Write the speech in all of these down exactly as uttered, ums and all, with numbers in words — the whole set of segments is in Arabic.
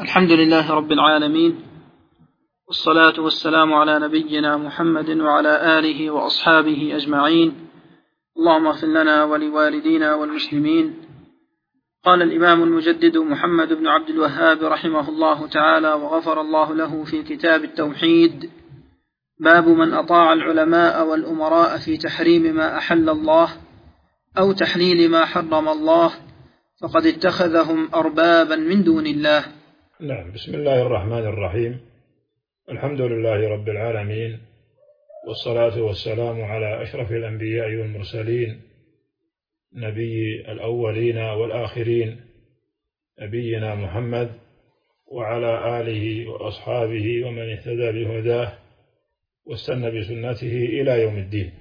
الحمد لله رب العالمين، والصلاة والسلام على نبينا محمد وعلى آله وأصحابه أجمعين. اللهم اغفر لنا ولوالدينا والمسلمين. قال الإمام المجدد محمد بن عبد الوهاب رحمه الله تعالى وغفر الله له في كتاب التوحيد: باب من أطاع العلماء والأمراء في تحريم ما أحل الله أو تحليل ما حرم الله فقد اتخذهم أربابا من دون الله. نعم. بسم الله الرحمن الرحيم. الحمد لله رب العالمين، والصلاة والسلام على أشرف الأنبياء والمرسلين، نبي الأولين والآخرين، نبينا محمد وعلى آله وأصحابه ومن اهتدى بهداه واستنى بسنته إلى يوم الدين.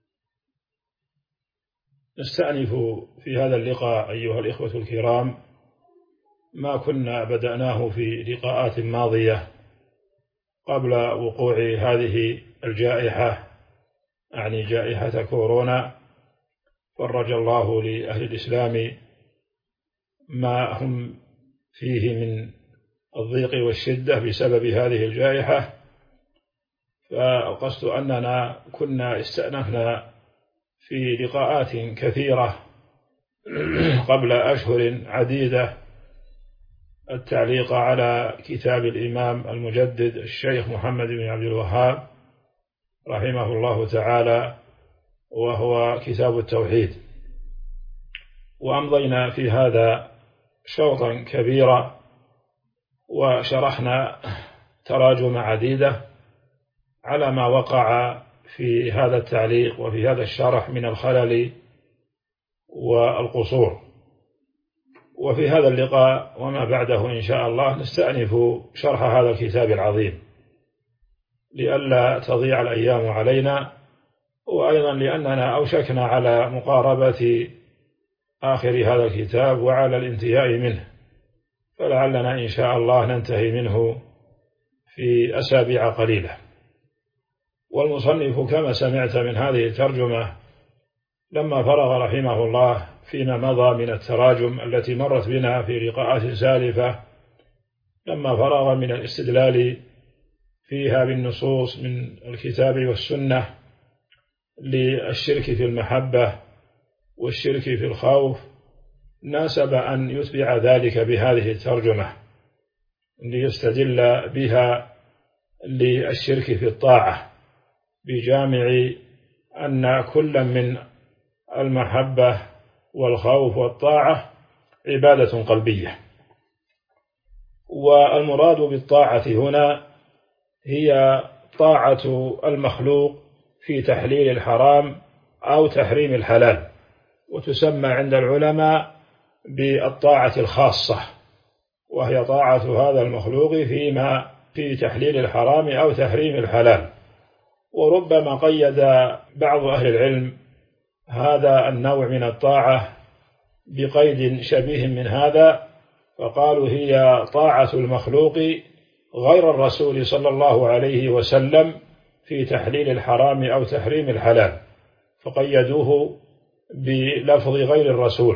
نستأنف في هذا اللقاء أيها الإخوة الكرام ما كنا بدأناه في لقاءات ماضية قبل وقوع هذه الجائحة، يعني جائحة كورونا. فرج الله لأهل الإسلام ما هم فيه من الضيق والشدة بسبب هذه الجائحة. فقصد أننا كنا استأنفنا في لقاءات كثيرة قبل أشهر عديدة التعليق على كتاب الإمام المجدد الشيخ محمد بن عبد الوهاب رحمه الله تعالى، وهو كتاب التوحيد. وأمضينا في هذا شوطا كبيرا وشرحنا تراجم عديدة على ما وقع في هذا التعليق وفي هذا الشرح من الخلل والقصور. وفي هذا اللقاء وما بعده إن شاء الله نستأنف شرح هذا الكتاب العظيم لئلا تضيع الأيام علينا، وأيضا لأننا أوشكنا على مقاربة آخر هذا الكتاب وعلى الانتهاء منه، فلعلنا إن شاء الله ننتهي منه في أسابيع قليلة. والمصنف كما سمعت من هذه الترجمة لما فرغ رحمه الله فيما مضى من التراجم التي مرت بنا في لقاءات سالفة، لما فرغ من الاستدلال فيها بالنصوص من الكتاب والسنة للشرك في المحبة والشرك في الخوف، ناسب أن يتبع ذلك بهذه الترجمة ليستدل بها للشرك في الطاعة، بجامع أن كل من المحبة والخوف والطاعة عبادة قلبية. والمراد بالطاعة هنا هي طاعة المخلوق في تحليل الحرام أو تحريم الحلال، وتسمى عند العلماء بالطاعة الخاصة، وهي طاعة هذا المخلوق فيما في تحليل الحرام أو تحريم الحلال. وربما قيد بعض أهل العلم هذا النوع من الطاعة بقيد شبيه من هذا، فقالوا هي طاعة المخلوق غير الرسول صلى الله عليه وسلم في تحليل الحرام أو تحريم الحلال، فقيدوه بلفظ غير الرسول.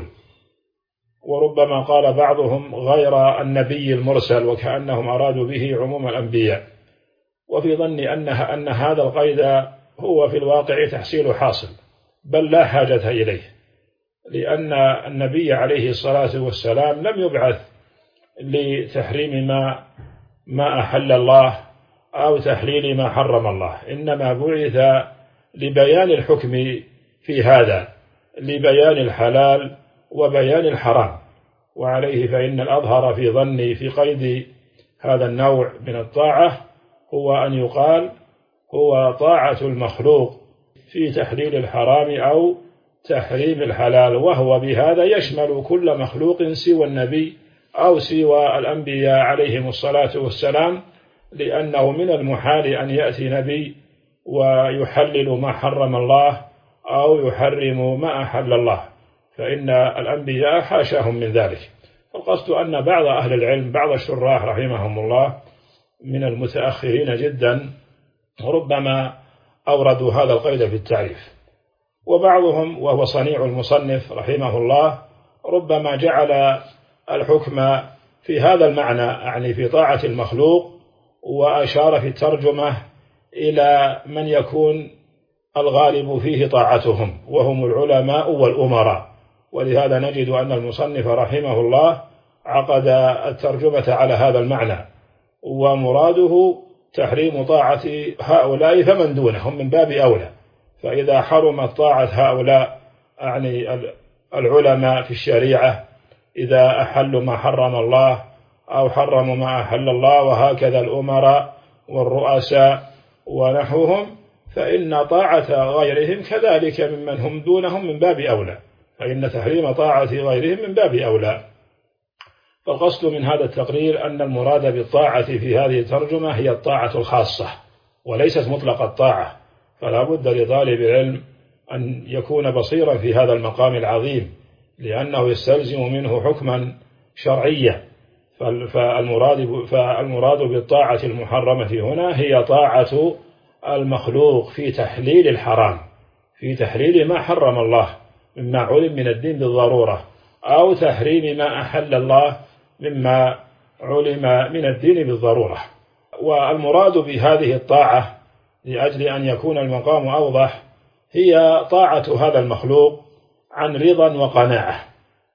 وربما قال بعضهم غير النبي المرسل، وكأنهم أرادوا به عموم الأنبياء. وفي ظني أنها أن هذا القيد هو في الواقع تحصيل حاصل، بل لا حاجة إليه، لأن النبي عليه الصلاة والسلام لم يبعث لتحريم ما ما أحل الله أو تحليل ما حرم الله، إنما بعث لبيان الحكم في هذا، لبيان الحلال وبيان الحرام. وعليه فإن الأظهر في ظني في قيد هذا النوع من الطاعة هو أن يقال هو طاعة المخلوق في تحليل الحرام أو تحريم الحلال، وهو بهذا يشمل كل مخلوق سوى النبي أو سوى الأنبياء عليهم الصلاة والسلام، لأنه من المحال أن يأتي نبي ويحلل ما حرم الله أو يحرم ما أحل الله، فإن الأنبياء حاشاهم من ذلك. فالقصد أن بعض أهل العلم، بعض الشراح رحمهم الله من المتأخرين جدا، ربما أوردوا هذا القيد في التعريف، وبعضهم وهو صنيع المصنف رحمه الله ربما جعل الحكم في هذا المعنى، يعني في طاعة المخلوق. وأشار في الترجمة إلى من يكون الغالب فيه طاعتهم وهم العلماء والأمراء، ولهذا نجد أن المصنف رحمه الله عقد الترجمة على هذا المعنى، ومراده تحريم طاعة هؤلاء فمن دونهم من باب أولى. فإذا حرمت طاعة هؤلاء يعني العلماء في الشريعة، إذا أحلوا ما حرم الله أو حرموا ما أحل الله، وهكذا الأمراء والرؤساء ونحوهم، فإن طاعة غيرهم كذلك ممن هم دونهم من باب أولى، فإن تحريم طاعة غيرهم من باب أولى. فالقصد من هذا التقرير أن المراد بالطاعة في هذه الترجمة هي الطاعة الخاصة وليست مطلق الطاعة، فلا بد لطالب العلم أن يكون بصيرا في هذا المقام العظيم، لأنه يستلزم منه حكما شرعيا. فالمراد, فالمراد بالطاعة المحرمة هنا هي طاعة المخلوق في تحليل الحرام، في تحليل ما حرم الله مما علم من الدين بالضرورة، أو تحريم ما أحل الله مما علم من الدين بالضرورة. والمراد بهذه الطاعة لأجل أن يكون المقام أوضح هي طاعة هذا المخلوق عن رضا وقناعة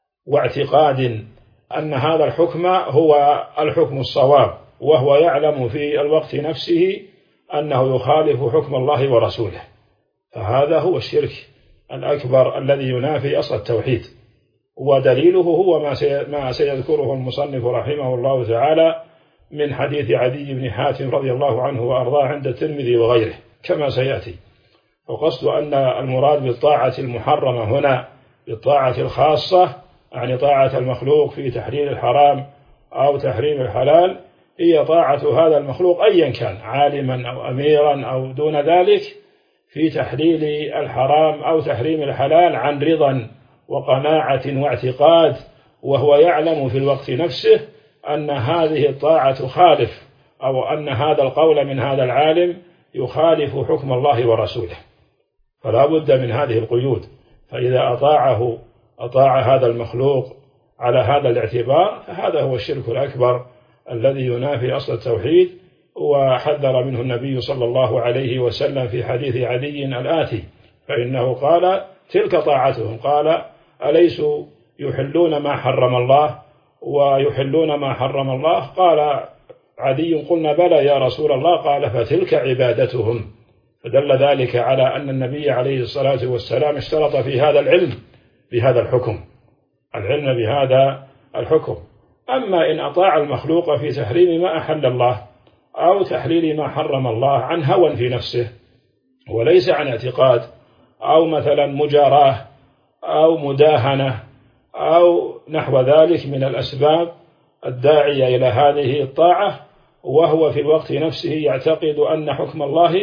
واعتقاد أن هذا الحكم هو الحكم الصواب، وهو يعلم في الوقت نفسه أنه يخالف حكم الله ورسوله. فهذا هو الشرك الأكبر الذي ينافي أصل التوحيد، ودليله هو ما سيذكره المصنف رحمه الله تعالى من حديث عدي بن حاتم رضي الله عنه وأرضاه عند الترمذي وغيره كما سيأتي. وقصد أن المراد بالطاعة المحرمة هنا بالطاعة الخاصة، يعني طاعة المخلوق في تحليل الحرام أو تحريم الحلال، هي طاعة هذا المخلوق أيا كان، عالما أو أميرا أو دون ذلك، في تحليل الحرام أو تحريم الحلال عن رضا وقناعة واعتقاد، وهو يعلم في الوقت نفسه أن هذه الطاعة تخالف، أو أن هذا القول من هذا العالم يخالف حكم الله ورسوله. فلا بد من هذه القيود. فإذا أطاعه أطاع هذا المخلوق على هذا الاعتبار، فهذا هو الشرك الأكبر الذي ينافي أصل التوحيد، وحذر منه النبي صلى الله عليه وسلم في حديث عدي الآتي، فإنه قال تلك طاعتهم، قال أليسوا يحلون ما حرم الله ويحلون ما حرم الله؟ قال عدي قلنا بلى يا رسول الله، قال فتلك عبادتهم. فدل ذلك على أن النبي عليه الصلاة والسلام اشترط في هذا العلم بهذا الحكم، العلم بهذا الحكم. أما إن أطاع المخلوق في تحريم ما أحل الله أو تحليل ما حرم الله عن هوى في نفسه وليس عن اعتقاد، أو مثلا مجاراة أو مداهنة أو نحو ذلك من الأسباب الداعية إلى هذه الطاعة، وهو في الوقت نفسه يعتقد أن حكم الله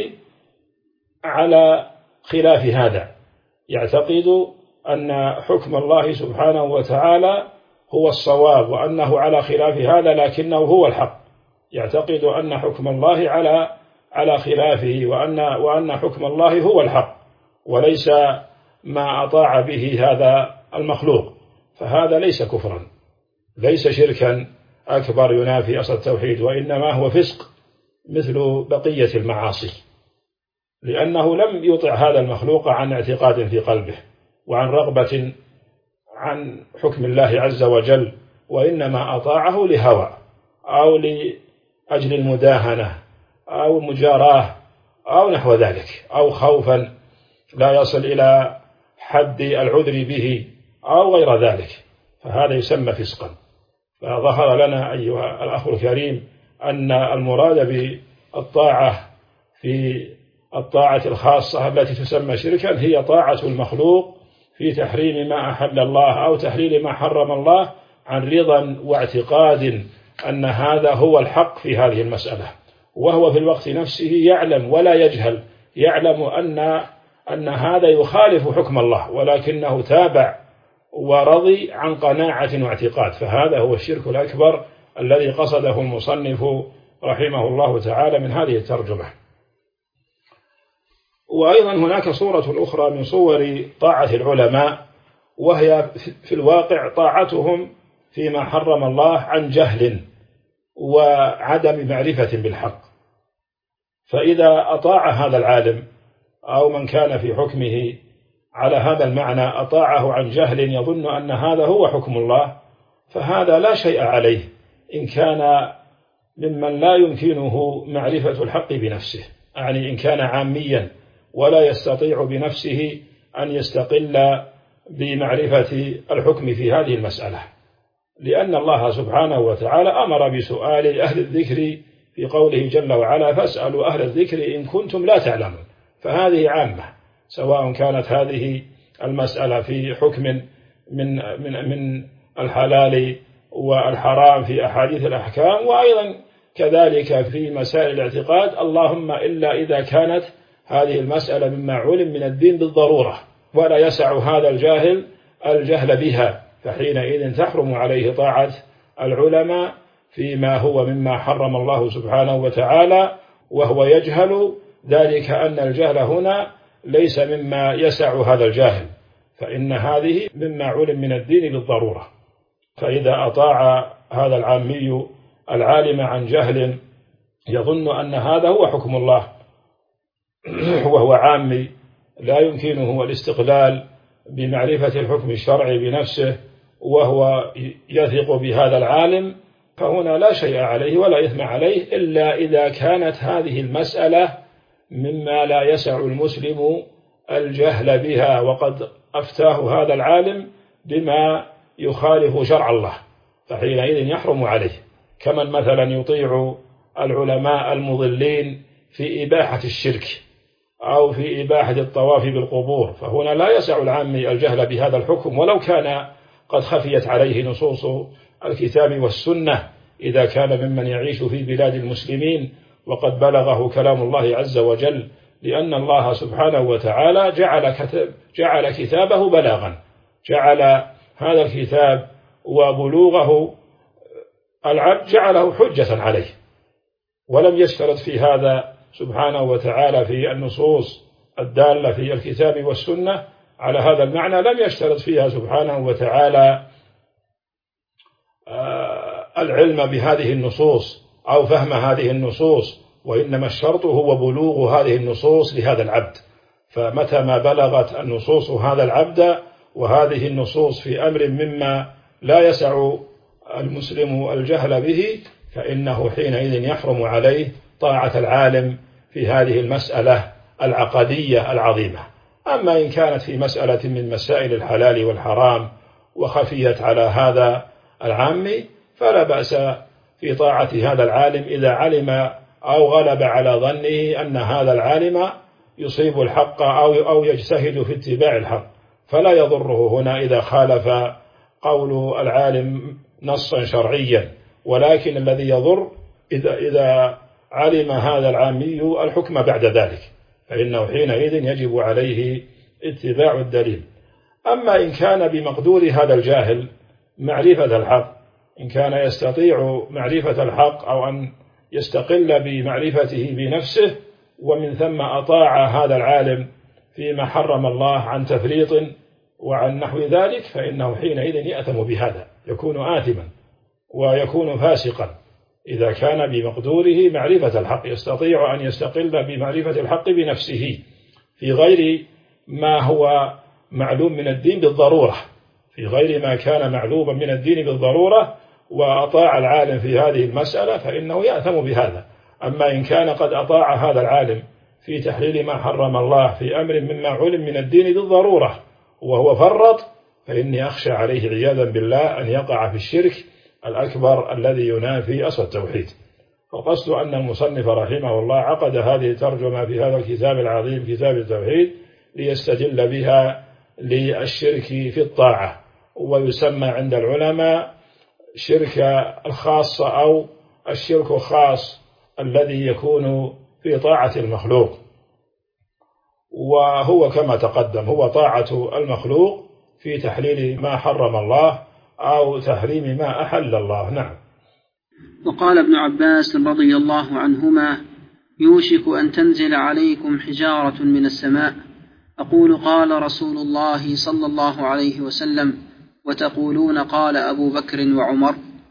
على خلاف هذا، يعتقد أن حكم الله سبحانه وتعالى هو الصواب وأنه على خلاف هذا لكنه هو الحق، يعتقد أن حكم الله على على خلافه، وأن وأن حكم الله هو الحق وليس ما أطاع به هذا المخلوق. فهذا ليس كفرا، ليس شركا أكبر ينافي أصل التوحيد، وإنما هو فسق مثل بقية المعاصي، لأنه لم يطع هذا المخلوق عن اعتقاد في قلبه وعن رغبة عن حكم الله عز وجل، وإنما أطاعه لهوى أو لأجل المداهنة أو مجاراه أو نحو ذلك، أو خوفا لا يصل إلى حد العذر به أو غير ذلك، فهذا يسمى فسقا. فظهر لنا أيها الأخ الكريم أن المراد بالطاعة في الطاعة الخاصة التي تسمى شركا هي طاعة المخلوق في تحريم ما أحل الله أو تحليل ما حرم الله عن رضا واعتقاد أن هذا هو الحق في هذه المسألة، وهو في الوقت نفسه يعلم ولا يجهل، يعلم أن أن هذا يخالف حكم الله، ولكنه تابع ورضي عن قناعة واعتقاد. فهذا هو الشرك الأكبر الذي قصده المصنف رحمه الله تعالى من هذه الترجمة. وأيضا هناك صورة أخرى من صور طاعة العلماء، وهي في الواقع طاعتهم فيما حرم الله عن جهل وعدم معرفة بالحق. فإذا أطاع هذا العالم أو من كان في حكمه على هذا المعنى أطاعه عن جهل يظن أن هذا هو حكم الله، فهذا لا شيء عليه إن كان ممن لا يمكنه معرفة الحق بنفسه، يعني إن كان عاميا ولا يستطيع بنفسه أن يستقل بمعرفة الحكم في هذه المسألة، لأن الله سبحانه وتعالى أمر بسؤال أهل الذكر في قوله جل وعلا فاسألوا أهل الذكر إن كنتم لا تعلمون. فهذه عامة، سواء كانت هذه المسألة في حكم من من من الحلال والحرام في أحاديث الأحكام، وأيضا كذلك في مسائل الاعتقاد، اللهم إلا إذا كانت هذه المسألة مما علم من الدين بالضرورة ولا يسع هذا الجاهل الجهل بها، فحينئذ تحرم عليه طاعة العلماء فيما هو مما حرم الله سبحانه وتعالى وهو يجهل ذلك، أن الجهل هنا ليس مما يسع هذا الجاهل، فإن هذه مما علم من الدين بالضرورة. فإذا أطاع هذا العامي العالم عن جهل يظن أن هذا هو حكم الله وهو عامي لا يمكنه الاستقلال بمعرفة الحكم الشرعي بنفسه وهو يثق بهذا العالم، فهنا لا شيء عليه ولا إثم عليه إلا إذا كانت هذه المسألة مما لا يسع المسلم الجهل بها وقد أفتاه هذا العالم بما يخالف شرع الله، فحينئذ يحرم عليه، كمن مثلا يطيع العلماء المضلين في إباحة الشرك أو في إباحة الطواف بالقبور، فهنا لا يسع العامي الجهل بهذا الحكم ولو كان قد خفيت عليه نصوص الكتاب والسنة، إذا كان ممن يعيش في بلاد المسلمين وقد بلغه كلام الله عز وجل، لأن الله سبحانه وتعالى جعل, كتاب جعل كتابه بلاغا، جعل هذا الكتاب وبلوغه العبد جعله حجة عليه، ولم يشترط في هذا سبحانه وتعالى في النصوص الدالة في الكتاب والسنة على هذا المعنى، لم يشترط فيها سبحانه وتعالى العلم بهذه النصوص أو فهم هذه النصوص، وإنما الشرط هو بلوغ هذه النصوص لهذا العبد. فمتى ما بلغت النصوص هذا العبد وهذه النصوص في أمر مما لا يسع المسلم الجهل به، فإنه حينئذ يحرم عليه طاعة العالم في هذه المسألة العقدية العظيمة. أما إن كانت في مسألة من مسائل الحلال والحرام وخفيت على هذا العامي فلا بأس في طاعة هذا العالم إذا علم أو غلب على ظنه أن هذا العالم يصيب الحق أو أو يجتهد في اتباع الحق، فلا يضره هنا إذا خالف قول العالم نصا شرعيا، ولكن الذي يضر إذا إذا علم هذا العامي الحكم بعد ذلك، فإنه حينئذ يجب عليه اتباع الدليل. أما إن كان بمقدور هذا الجاهل معرفة الحق، إن كان يستطيع معرفة الحق أو أن يستقل بمعرفته بنفسه ومن ثم أطاع هذا العالم فيما حرم الله عن تفريط وعن نحو ذلك، فإنه حينئذ يأثم بهذا، يكون آثما ويكون فاسقا إذا كان بمقدوره معرفة الحق، يستطيع أن يستقل بمعرفة الحق بنفسه في غير ما هو معلوم من الدين بالضرورة، في غير ما كان معلوما من الدين بالضرورة وأطاع العالم في هذه المسألة، فإنه يأثم بهذا. أما إن كان قد أطاع هذا العالم في تحليل ما حرم الله في أمر مما علم من الدين بالضرورة وهو فرط، فإني أخشى عليه عياذا بالله أن يقع في الشرك الأكبر الذي ينافي أصل التوحيد. فقصد أن المصنف رحمه الله عقد هذه الترجمة في هذا الكتاب العظيم كتاب التوحيد ليستدل بها للشرك في الطاعة، ويسمى عند العلماء شرك الخاصة أو الشرك الخاص الذي يكون في طاعة المخلوق، وهو كما تقدم هو طاعة المخلوق في تحليل ما حرم الله أو تحريم ما أحل الله. نعم. وقال ابن عباس رضي الله عنهما: يوشك أن تنزل عليكم حجارة من السماء. أقول: قال رسول الله صلى الله عليه وسلم: وتقولون قال أبو بكر وعمر.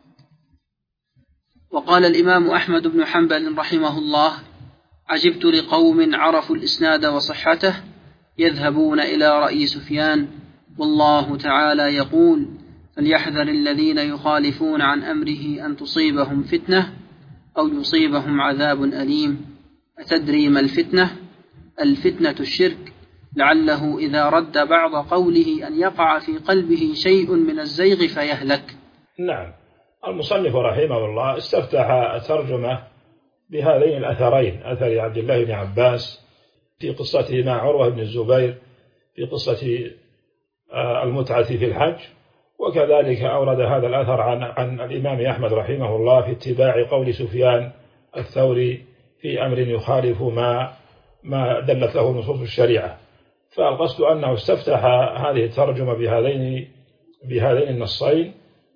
وقال الإمام أحمد بن حنبل رحمه الله: عجبت لقوم عرفوا الإسناد وصحته يذهبون إلى رأي سفيان، والله تعالى يقول: فليحذر الذين يخالفون عن أمره أن تصيبهم فتنة أو يصيبهم عذاب أليم. أتدري ما الفتنة؟ الفتنة الشرك، لعله إذا رد بعض قوله أن يقع في قلبه شيء من الزيغ فيهلك. نعم. المصنف رحمه الله استفتح الترجمة بهذين الأثرين، أثر عبد الله بن عباس في قصته مع عروة بن الزبير في قصة المتعة في الحج، وكذلك أورد هذا الأثر عن, عن الإمام أحمد رحمه الله في اتباع قول سفيان الثوري في أمر يخالف ما, ما دلت له نصوص الشريعة. فالقصد أنه استفتح هذه الترجمة بهذين, بهذين النصين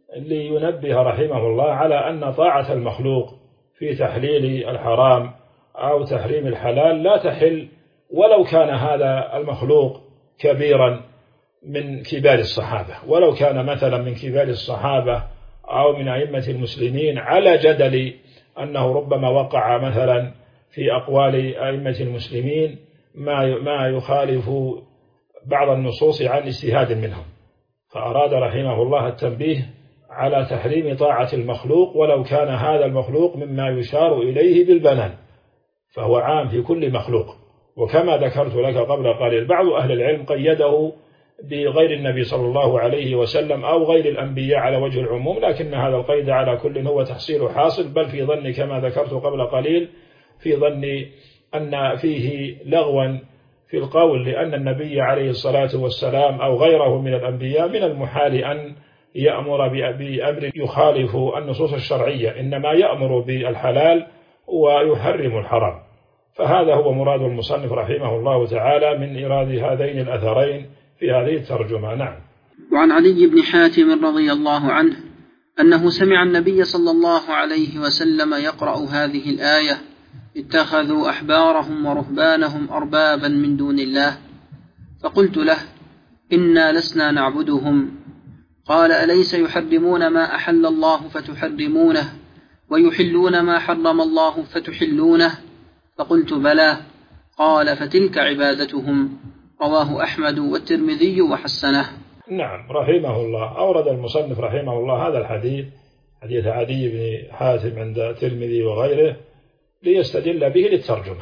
لينبه رحمه الله على أن طاعة المخلوق في تحليل الحرام أو تحريم الحلال لا تحل ولو كان هذا المخلوق كبيرا من كبار الصحابة، ولو كان مثلا من كبار الصحابة أو من أئمة المسلمين، على جدل أنه ربما وقع مثلا في أقوال أئمة المسلمين ما ما يخالف بعض النصوص عن اجتهاد منهم. فأراد رحمه الله التنبيه على تحريم طاعة المخلوق ولو كان هذا المخلوق مما يشار إليه بالبنان، فهو عام في كل مخلوق. وكما ذكرت لك قبل قليل بعض أهل العلم قيده بغير النبي صلى الله عليه وسلم أو غير الأنبياء على وجه العموم، لكن هذا القيد على كل هو تحصيل حاصل، بل في ظن كما ذكرت قبل قليل في ظن أن فيه لغوا في القول، لأن النبي عليه الصلاة والسلام أو غيره من الأنبياء من المحال أن يأمر بأمر يخالف النصوص الشرعية، إنما يأمر بالحلال ويحرم الحرام. فهذا هو مراد المصنف رحمه الله تعالى من إيراد هذين الأثرين في هذه الترجمة. نعم. وعن علي بن حاتم رضي الله عنه أنه سمع النبي صلى الله عليه وسلم يقرأ هذه الآية: اتخذوا أحبارهم ورهبانهم أربابا من دون الله. فقلت له: إنا لسنا نعبدهم. قال: أليس يحرمون ما أحل الله فتحرمونه ويحلون ما حرم الله فتحلونه؟ فقلت: بلى. قال: فتلك عبادتهم. رواه أحمد والترمذي وحسنه. نعم. رحمه الله أورد المصنف رحمه الله هذا الحديث، حديث عدي بن حاتم عند الترمذي وغيره، ليستدل به للترجمة،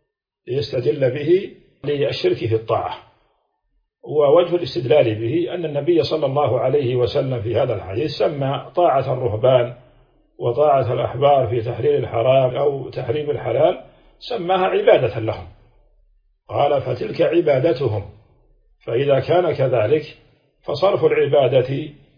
ليستدل به للشرك في الطاعة. ووجه الاستدلال به أن النبي صلى الله عليه وسلم في هذا الحديث سمى طاعة الرهبان وطاعة الأحبار في تحليل الحرام أو تحريم الحلال سماها عبادة لهم، قال: فتلك عبادتهم. فإذا كان كذلك فصرف العبادة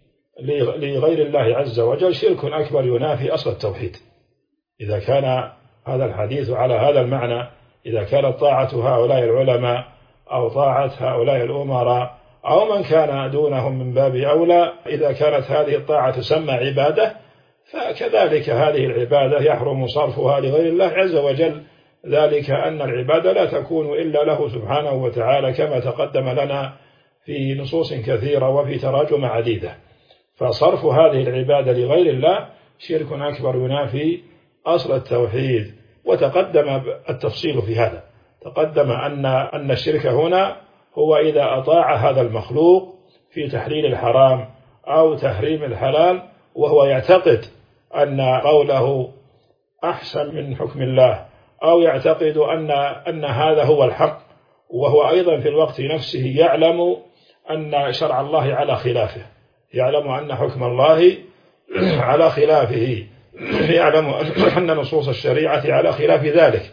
لغير الله عز وجل شرك أكبر ينافي أصل التوحيد. إذا كان هذا الحديث على هذا المعنى، إذا كانت طاعة هؤلاء العلماء أو طاعة هؤلاء الأمراء أو من كان دونهم من باب أولى، إذا كانت هذه الطاعة تسمى عبادة، فكذلك هذه العبادة يحرم صرفها لغير الله عز وجل، ذلك أن العبادة لا تكون إلا له سبحانه وتعالى، كما تقدم لنا في نصوص كثيرة وفي تراجم عديدة. فصرف هذه العبادة لغير الله شرك أكبر ينافي أصل التوحيد. وتقدم التفصيل في هذا، تقدم أن أن الشرك هنا هو إذا أطاع هذا المخلوق في تحليل الحرام أو تحريم الحلال وهو يعتقد أن قوله أحسن من حكم الله، أو يعتقد أن أن هذا هو الحق، وهو أيضا في الوقت نفسه يعلم أن شرع الله على خلافه، يعلم أن حكم الله على خلافه، يعلم أن نصوص الشريعة على خلاف ذلك،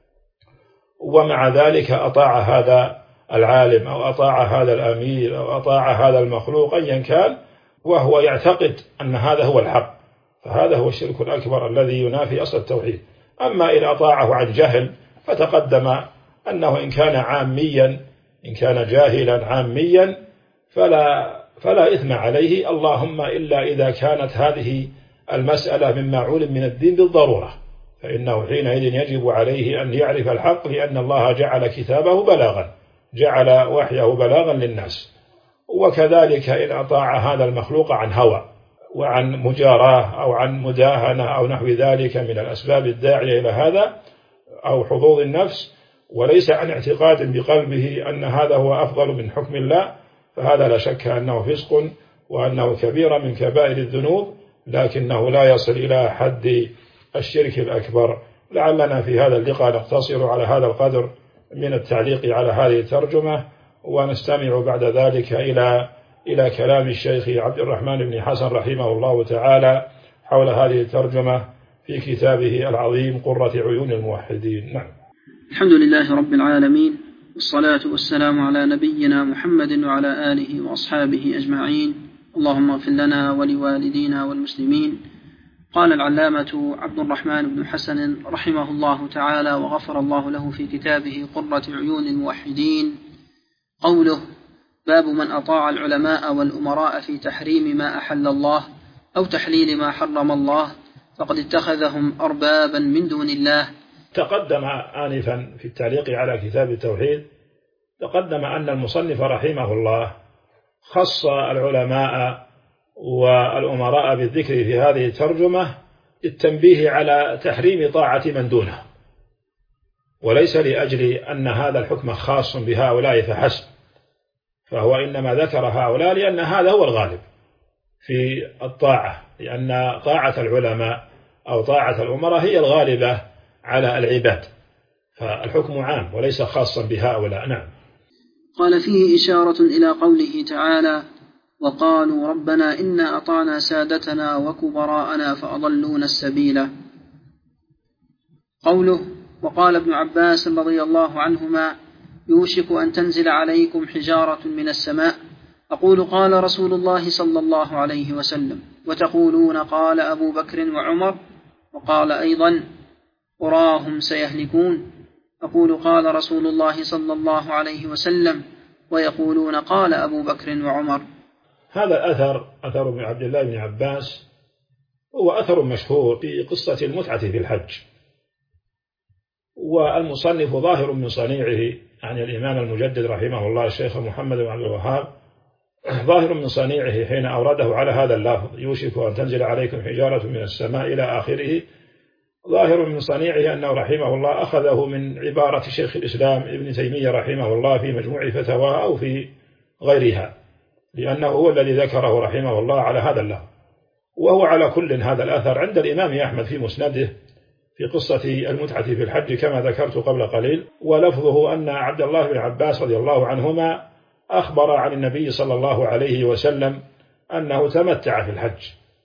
ومع ذلك أطاع هذا العالم أو أطاع هذا الأمير أو أطاع هذا المخلوق أيا كان، وهو يعتقد أن هذا هو الحق، فهذا هو الشرك الأكبر الذي ينافي أصل التوحيد. أما إن أطاعه عن جهل فتقدم أنه إن كان عاميا، إن كان جاهلا عاميا فلا, فلا إثم عليه، اللهم إلا إذا كانت هذه المسألة مما علم من الدين بالضرورة، فإنه حينئذ يجب عليه أن يعرف الحق، لأن الله جعل كتابه بلاغا، جعل وحيه بلاغا للناس. وكذلك إن أطاع هذا المخلوق عن هوى وعن مجاراة أو عن مداهنة أو نحو ذلك من الأسباب الداعية إلى هذا أو حظوظ النفس، وليس عن اعتقاد بقلبه أن هذا هو أفضل من حكم الله، فهذا لا شك أنه فسق وأنه كبيرة من كبائر الذنوب، لكنه لا يصل إلى حد الشرك الأكبر. لعلنا في هذا اللقاء نقتصر على هذا القدر من التعليق على هذه الترجمة، ونستمع بعد ذلك إلى إلى كلام الشيخ عبد الرحمن بن حسن رحمه الله تعالى حول هذه الترجمة في كتابه العظيم قرة عيون الموحدين. نعم. الحمد لله رب العالمين، والصلاة والسلام على نبينا محمد وعلى آله وأصحابه أجمعين. اللهم اغفر لنا ولوالدينا والمسلمين. قال العلامة عبد الرحمن بن حسن رحمه الله تعالى وغفر الله له في كتابه قرة عيون الموحدين: قوله: باب من أطاع العلماء والأمراء في تحريم ما أحل الله أو تحليل ما حرم الله فقد اتخذهم أربابا من دون الله. تقدم آنفا في التعليق على كتاب التوحيد، تقدم أن المصنف رحمه الله خص العلماء والأمراء بالذكر في هذه الترجمة للتنبيه على تحريم طاعة من دونه، وليس لأجل أن هذا الحكم خاص بهؤلاء فحسب، فهو إنما ذكر هؤلاء لأن هذا هو الغالب في الطاعة، لأن طاعة العلماء أو طاعة الأمراء هي الغالبة على العباد، فالحكم عام وليس خاصا بهؤلاء. نعم. قال: فيه إشارة إلى قوله تعالى: وقالوا ربنا إنا أطعنا سادتنا وكبراءنا فأضلونا السبيل. قوله: وقال ابن عباس رضي الله عنهما: يوشك أن تنزل عليكم حجارة من السماء، أقول قال رسول الله صلى الله عليه وسلم، وتقولون قال أبو بكر وعمر، وقال أيضا: أراهم سيهلكون، أقول قال رسول الله صلى الله عليه وسلم، ويقولون قال أبو بكر وعمر. هذا الأثر أثر ابن عبد الله بن عباس هو أثر مشهور في قصة المتعة في الحج، والمصنف ظاهر من صنيعه، يعني الإمام المجدد رحمه الله الشيخ محمد بن عبد الوهاب ظاهر من صنيعه حين أورده على هذا اللفظ: يوشك أن تنزل عليكم حجارة من السماء إلى آخره. ظاهر من صنيعه أنه رحمه الله أخذه من عبارة شيخ الإسلام ابن تيمية رحمه الله في مجموع فتاواه أو في غيرها، لأنه هو الذي ذكره رحمه الله على هذا اللفظ. وهو على كل هذا الأثر عند الإمام أحمد في مسنده في قصة المتعة في الحج كما ذكرت قبل قليل، ولفظه أن عبد الله بن عباس رضي الله عنهما أخبر عن النبي صلى الله عليه وسلم أنه تمتع في الحج،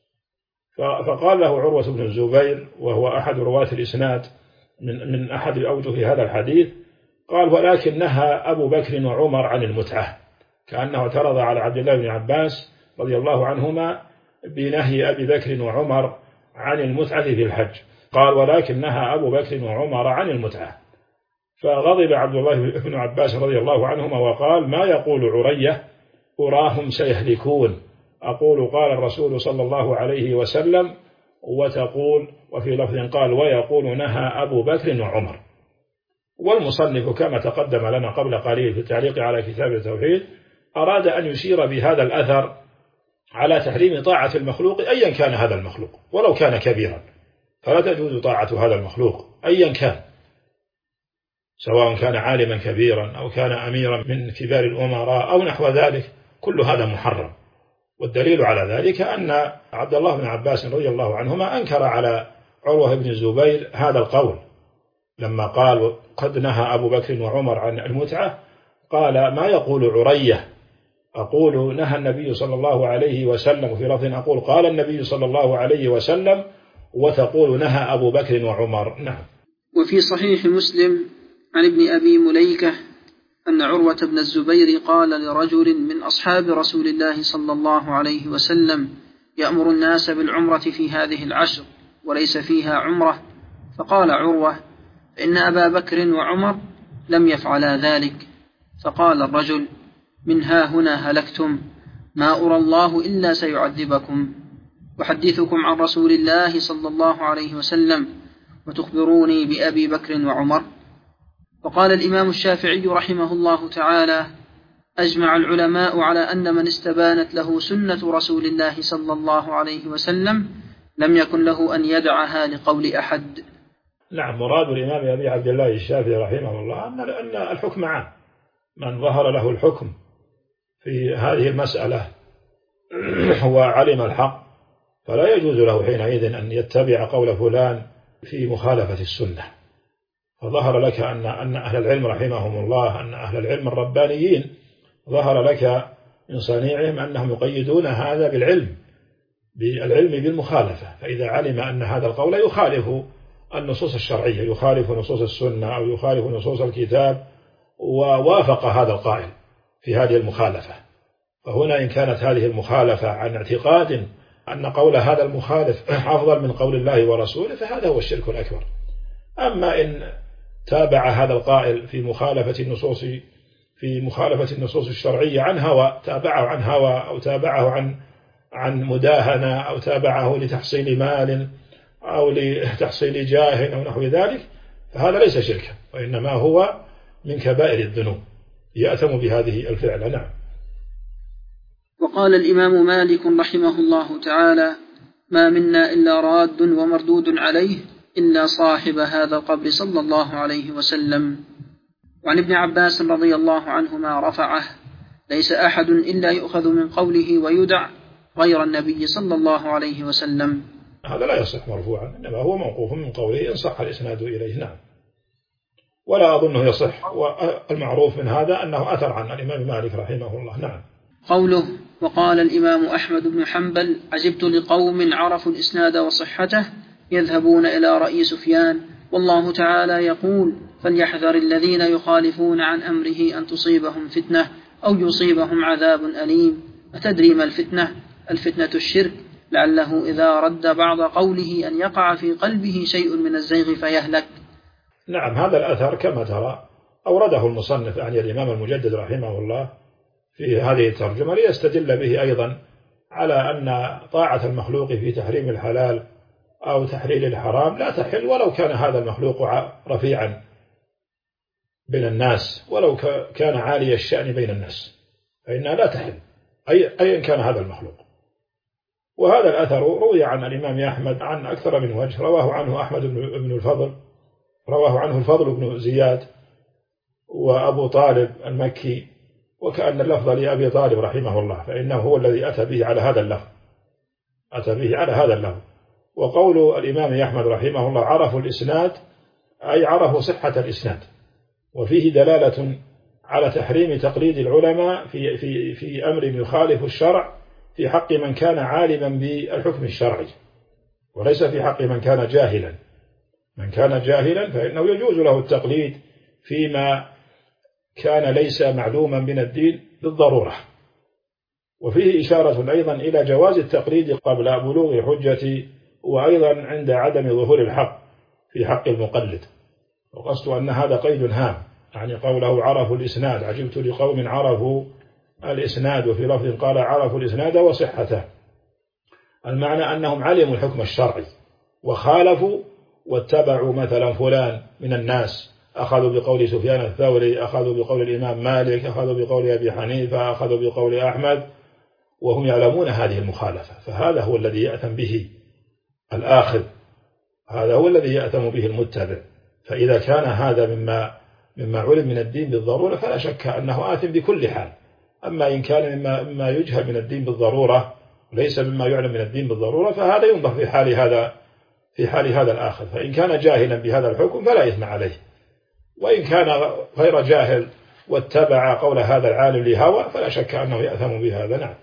فقال له عروة بن الزبير وهو أحد رواة الإسناد من من أحد أوجه هذا الحديث، قال: ولكن نهى أبو بكر وعمر عن المتعة، كأنه اعترض على عبد الله بن عباس رضي الله عنهما بنهي أبي بكر وعمر عن المتعة في الحج، قال: ولكن نهى أبو بكر وعمر عن المتعة. فغضب عبد الله بن عباس رضي الله عنهما وقال: ما يقول عرية أراهم سيهلكون، أقول قال الرسول صلى الله عليه وسلم، وتقول، وفي لفظ قال: ويقول نهى أبو بكر وعمر. والمصنف كما تقدم لنا قبل قليل في التعليق على كتاب التوحيد أراد أن يشير بهذا الأثر على تحريم طاعة المخلوق أيا كان هذا المخلوق، ولو كان كبيرا فلا تجوز طاعة هذا المخلوق أيا كان، سواء كان عالما كبيرا أو كان أميرا من كبار الأمراء أو نحو ذلك، كل هذا محرم. والدليل على ذلك أن عبد الله بن عباس رضي الله عنهما أنكر على عروة بن الزبير هذا القول لما قال: قد نهى أبو بكر وعمر عن المتعة، قال: ما يقول عرية أقول نهى النبي صلى الله عليه وسلم، وفي لفظ أقول قال النبي صلى الله عليه وسلم، وتقول نهى أبو بكر وعمر. نعم. وفي صحيح مسلم عن ابن أبي مليكة أن عروة بن الزبير قال لرجل من أصحاب رسول الله صلى الله عليه وسلم: يأمر الناس بالعمرة في هذه العشر وليس فيها عمرة، فقال عروة: إن أبا بكر وعمر لم يفعلا ذلك. فقال الرجل: من ها هنا هلكتم، ما أرى الله إلا سيعذبكم، أحدثكم عن رسول الله صلى الله عليه وسلم وتخبروني بأبي بكر وعمر. وقال الإمام الشافعي رحمه الله تعالى: أجمع العلماء على أن من استبانت له سنة رسول الله صلى الله عليه وسلم لم يكن له أن يدعها لقول أحد. نعم، مراد الإمام أبي عبد الله الشافعي رحمه الله أن الحكم عام، من ظهر له الحكم في هذه المسألة وعلم الحق فلا يجوز له حينئذ أن يتبع قول فلان في مخالفة السنة. فظهر لك أن أن أهل العلم رحمهم الله، أن أهل العلم الربانيين ظهر لك من صنيعهم أنهم يقيدون هذا بالعلم، بالعلم بالمخالفة. فإذا علم أن هذا القول يخالف النصوص الشرعية، يخالف نصوص السنة أو يخالف نصوص الكتاب، ووافق هذا القائل في هذه المخالفة، فهنا إن كانت هذه المخالفة عن اعتقاد أن قول هذا المخالف أفضل من قول الله ورسوله فهذا هو الشرك الأكبر. أما إن تابع هذا القائل في مخالفة النصوص في مخالفة النصوص الشرعية عن هوى، تابعه عن هوى أو تابعه عن عن مداهنة أو تابعه لتحصيل مال أو لتحصيل جاه أو نحو ذلك، فهذا ليس شركا، وإنما هو من كبائر الذنوب يأثم بهذه الفعلة. نعم. وقال الإمام مالك رحمه الله تعالى: ما منا إلا راد ومردود عليه إلا صاحب هذا القبر صلى الله عليه وسلم. وعن ابن عباس رضي الله عنهما رفعه: ليس أحد إلا يؤخذ من قوله ويدع غير النبي صلى الله عليه وسلم. هذا لا يصح مرفوعا، إنما هو موقوف من قوله إن صح الإسناد إليه. نعم. ولا أظنه يصح، والمعروف من هذا أنه أثر عن الإمام مالك رحمه الله. نعم. قوله: وقال الإمام أحمد بن حنبل: عجبت لقوم عرفوا الإسناد وصحته يذهبون إلى رأي سفيان، والله تعالى يقول: فليحذر الذين يخالفون عن أمره أن تصيبهم فتنة أو يصيبهم عذاب أليم. أتدري ما الفتنة؟ الفتنة الشرك، لعله إذا رد بعض قوله أن يقع في قلبه شيء من الزيغ فيهلك. نعم، هذا الأثر كما ترى أورده المصنف عن الإمام المجدد رحمه الله في هذه الترجمة ليستدل به أيضا على أن طاعة المخلوق في تحريم الحلال أو تحليل الحرام لا تحل ولو كان هذا المخلوق رفيعا بين الناس، ولو كان عالي الشأن بين الناس، فإنها لا تحل أيا كان هذا المخلوق. وهذا الأثر روي عن الإمام أحمد عن أكثر من وجه، رواه عنه أحمد بن الفضل، رواه عنه الفضل بن زياد وأبو طالب المكي، وكأن اللفظ لأبي طالب رحمه الله، فإنه هو الذي أتى به على هذا اللفظ أتى به على هذا اللفظ. وقول الإمام أحمد رحمه الله عرفوا الإسناد أي عرفوا صحة الإسناد، وفيه دلالة على تحريم تقليد العلماء في في في أمر يخالف الشرع في حق من كان عالما بالحكم الشرعي، وليس في حق من كان جاهلا. من كان جاهلا فإنه يجوز له التقليد فيما كان ليس معلوما من الدين بالضرورة. وفيه إشارة أيضا إلى جواز التقليد قبل بلوغ حجة، وأيضا عند عدم ظهور الحق في حق المقلد. وقصد أن هذا قيد هام، يعني قوله عرفوا الإسناد، عجبت لقوم عرفوا الإسناد، وفي لفظ قال عرفوا الإسناد وصحته، المعنى أنهم علموا الحكم الشرعي وخالفوا واتبعوا مثلا فلان من الناس، أخذوا بقول سفيان الثوري، أخذوا بقول الإمام مالك، أخذوا بقول أبي حنيفة، أخذوا بقول أحمد، وهم يعلمون هذه المخالفة، فهذا هو الذي يأثم به الآخذ، هذا هو الذي يأثم به المتبع. فإذا كان هذا مما مما علم من الدين بالضرورة فلا شك أنه آثم بكل حال. أما إن كان مما, مما يجهل من الدين بالضرورة ليس مما يعلم من الدين بالضرورة فهذا ينظر في حال هذا في حال هذا الآخر، فإن كان جاهلا بهذا الحكم فلا إثم عليه، وإن كان غير جاهل واتبع قول هذا العالم لهوى فلا شك أنه يأثم بهذا. نعم.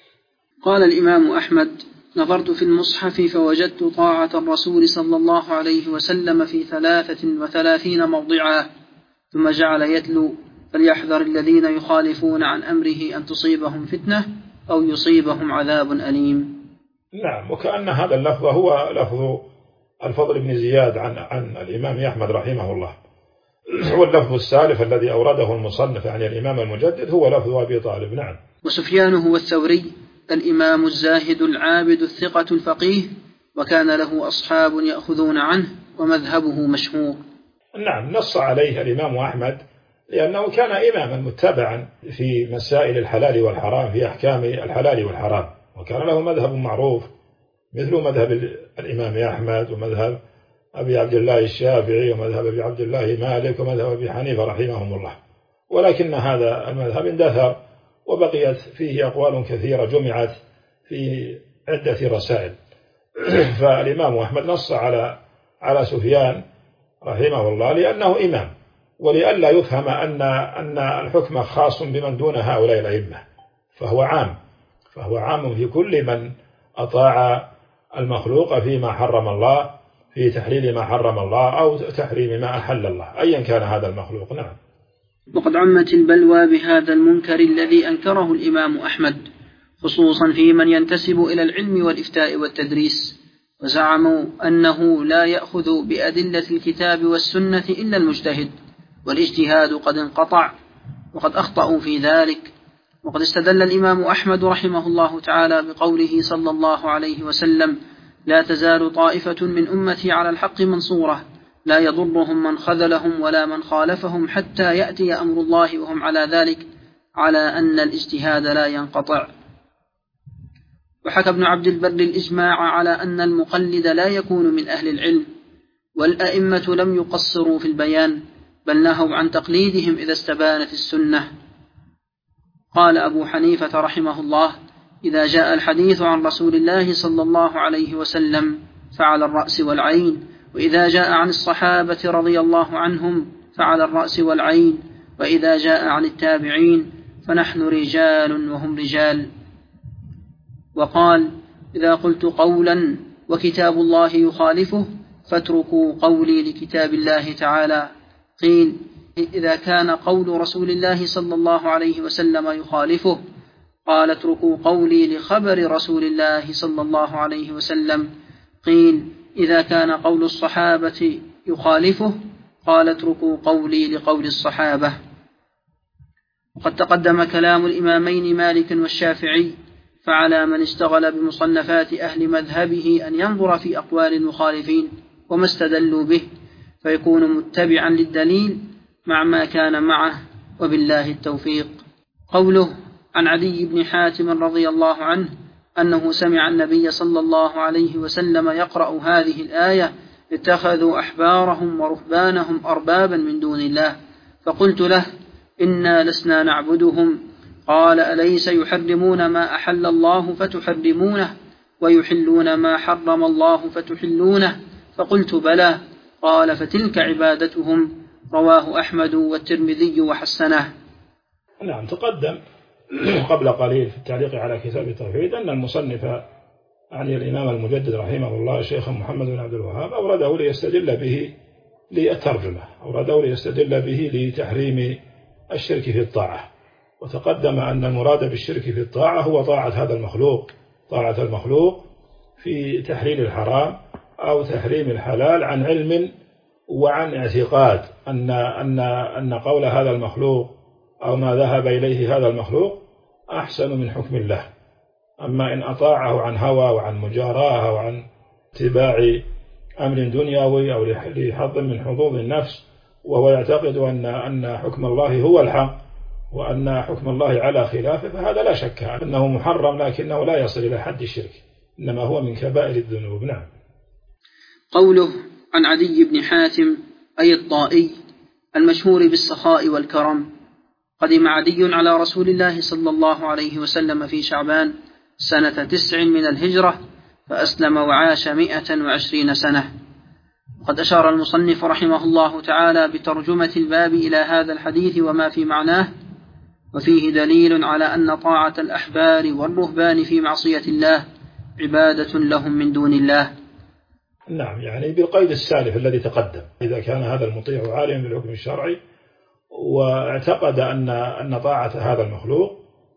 قال الإمام أحمد: نظرت في المصحف فوجدت طاعة الرسول صلى الله عليه وسلم في ثلاثة وثلاثين موضعا، ثم جعل يتلو: فليحذر الذين يخالفون عن أمره أن تصيبهم فتنة أو يصيبهم عذاب أليم. نعم. وكأن هذا اللفظ هو لفظ الفضل بن زياد عن عن الإمام أحمد رحمه الله، واللفظ السالف الذي أورده المصنف عن الإمام المجدد هو لفظ أبي طالب. نعم. وسفيان هو الثوري الإمام الزاهد العابد الثقة الفقيه، وكان له أصحاب يأخذون عنه ومذهبه مشهور. نعم. نص عليه الإمام أحمد لأنه كان إماما متبعا في مسائل الحلال والحرام، في أحكام الحلال والحرام، وكان له مذهب معروف مثل مذهب الإمام أحمد ومذهب أبي عبد الله الشافعي ومذهب أبي عبد الله مالك ومذهب أبي حنيفة رحمهم الله. ولكن هذا المذهب اندثر وبقيت فيه أقوال كثيرة جمعت في عدة رسائل. فالإمام أحمد نص على على سفيان رحمه الله لأنه إمام، ولئلا يفهم أن أن الحكم خاص بمن دون هؤلاء الأئمة، فهو عام فهو عام في كل من أطاع المخلوق فيما حرم الله، في تحليل ما حرم الله أو تحريم ما أحل الله، أيا كان هذا المخلوق. نعم. وقد عمت البلوى بهذا المنكر الذي أنكره الإمام أحمد، خصوصا في من ينتسب إلى العلم والإفتاء والتدريس، وزعموا أنه لا يأخذ بأدلة الكتاب والسنة إلا المجتهد، والاجتهاد قد انقطع، وقد أخطأوا في ذلك. وقد استدل الإمام أحمد رحمه الله تعالى بقوله صلى الله عليه وسلم: لا تزال طائفة من أمتي على الحق منصورة، لا يضرهم من خذلهم ولا من خالفهم حتى يأتي أمر الله وهم على ذلك، على أن الاجتهاد لا ينقطع. وحكى ابن عبد البر الإجماع على أن المقلد لا يكون من أهل العلم، والأئمة لم يقصروا في البيان، بل نهوا عن تقليدهم إذا استبانت السنة. قال أبو حنيفة رحمه الله: إذا جاء الحديث عن رسول الله صلى الله عليه وسلم فعلى الرأس والعين، وإذا جاء عن الصحابة رضي الله عنهم فعلى الرأس والعين، وإذا جاء عن التابعين فنحن رجال وهم رجال. وقال: إذا قلت قولا وكتاب الله يخالفه فاتركوا قولي لكتاب الله تعالى. قيل: إذا كان قول رسول الله صلى الله عليه وسلم يخالفه. قال: اتركوا قولي لخبر رسول الله صلى الله عليه وسلم. قيل: إذا كان قول الصحابة يخالفه. قال: اتركوا قولي لقول الصحابة. وقد تقدم كلام الإمامين مالك والشافعي، فعلى من اشتغل بمصنفات أهل مذهبه أن ينظر في أقوال المخالفين وما استدلوا به، فيكون متبعا للدليل مع ما كان معه، وبالله التوفيق. قوله عن عدي بن حاتم رضي الله عنه أنه سمع النبي صلى الله عليه وسلم يقرأ هذه الآية: اتخذوا أحبارهم ورهبانهم أربابا من دون الله، فقلت له: إنا لسنا نعبدهم. قال: أليس يحرمون ما أحل الله فتحرمونه، ويحلون ما حرم الله فتحلونه؟ فقلت: بلى. قال: فتلك عبادتهم. رواه أحمد والترمذي وحسنه. نعم. تقدم قبل قليل في التعليق على كتاب التوحيد أن المصنف يعني الإمام المجدد رحمه الله الشيخ محمد بن عبد الوهاب أورده ليستدل به للترجمة، أورده ليستدل به لتحريم الشرك في الطاعة. وتقدم أن المراد بالشرك في الطاعة هو طاعة هذا المخلوق، طاعة المخلوق في تحليل الحرام أو تحريم الحلال عن علم وعن اعتقاد أن أن أن قول هذا المخلوق أو ما ذهب إليه هذا المخلوق أحسن من حكم الله. أما إن أطاعه عن هوى وعن مجاراة وعن اتباع أمر دنيوي أو لحظ من حظوظ النفس، وهو يعتقد أن أن حكم الله هو الحق وأن حكم الله على خلافه، فهذا لا شك أنه محرم، لكنه لا يصل إلى حد الشرك، إنما هو من كبائر الذنوب. نعم. قوله عن عدي بن حاتم أي الطائي المشهور بالسخاء والكرم. قدم عدي على رسول الله صلى الله عليه وسلم في شعبان سنة تسع من الهجرة، فأسلم وعاش مئة وعشرين سنة. وقد أشار المصنف رحمه الله تعالى بترجمة الباب إلى هذا الحديث وما في معناه، وفيه دليل على أن طاعة الأحبار والرهبان في معصية الله عبادة لهم من دون الله. نعم، يعني بالقيد السالف الذي تقدم، إذا كان هذا المطيع عالما بالحكم الشرعي واعتقد أن أن طاعة هذا المخلوق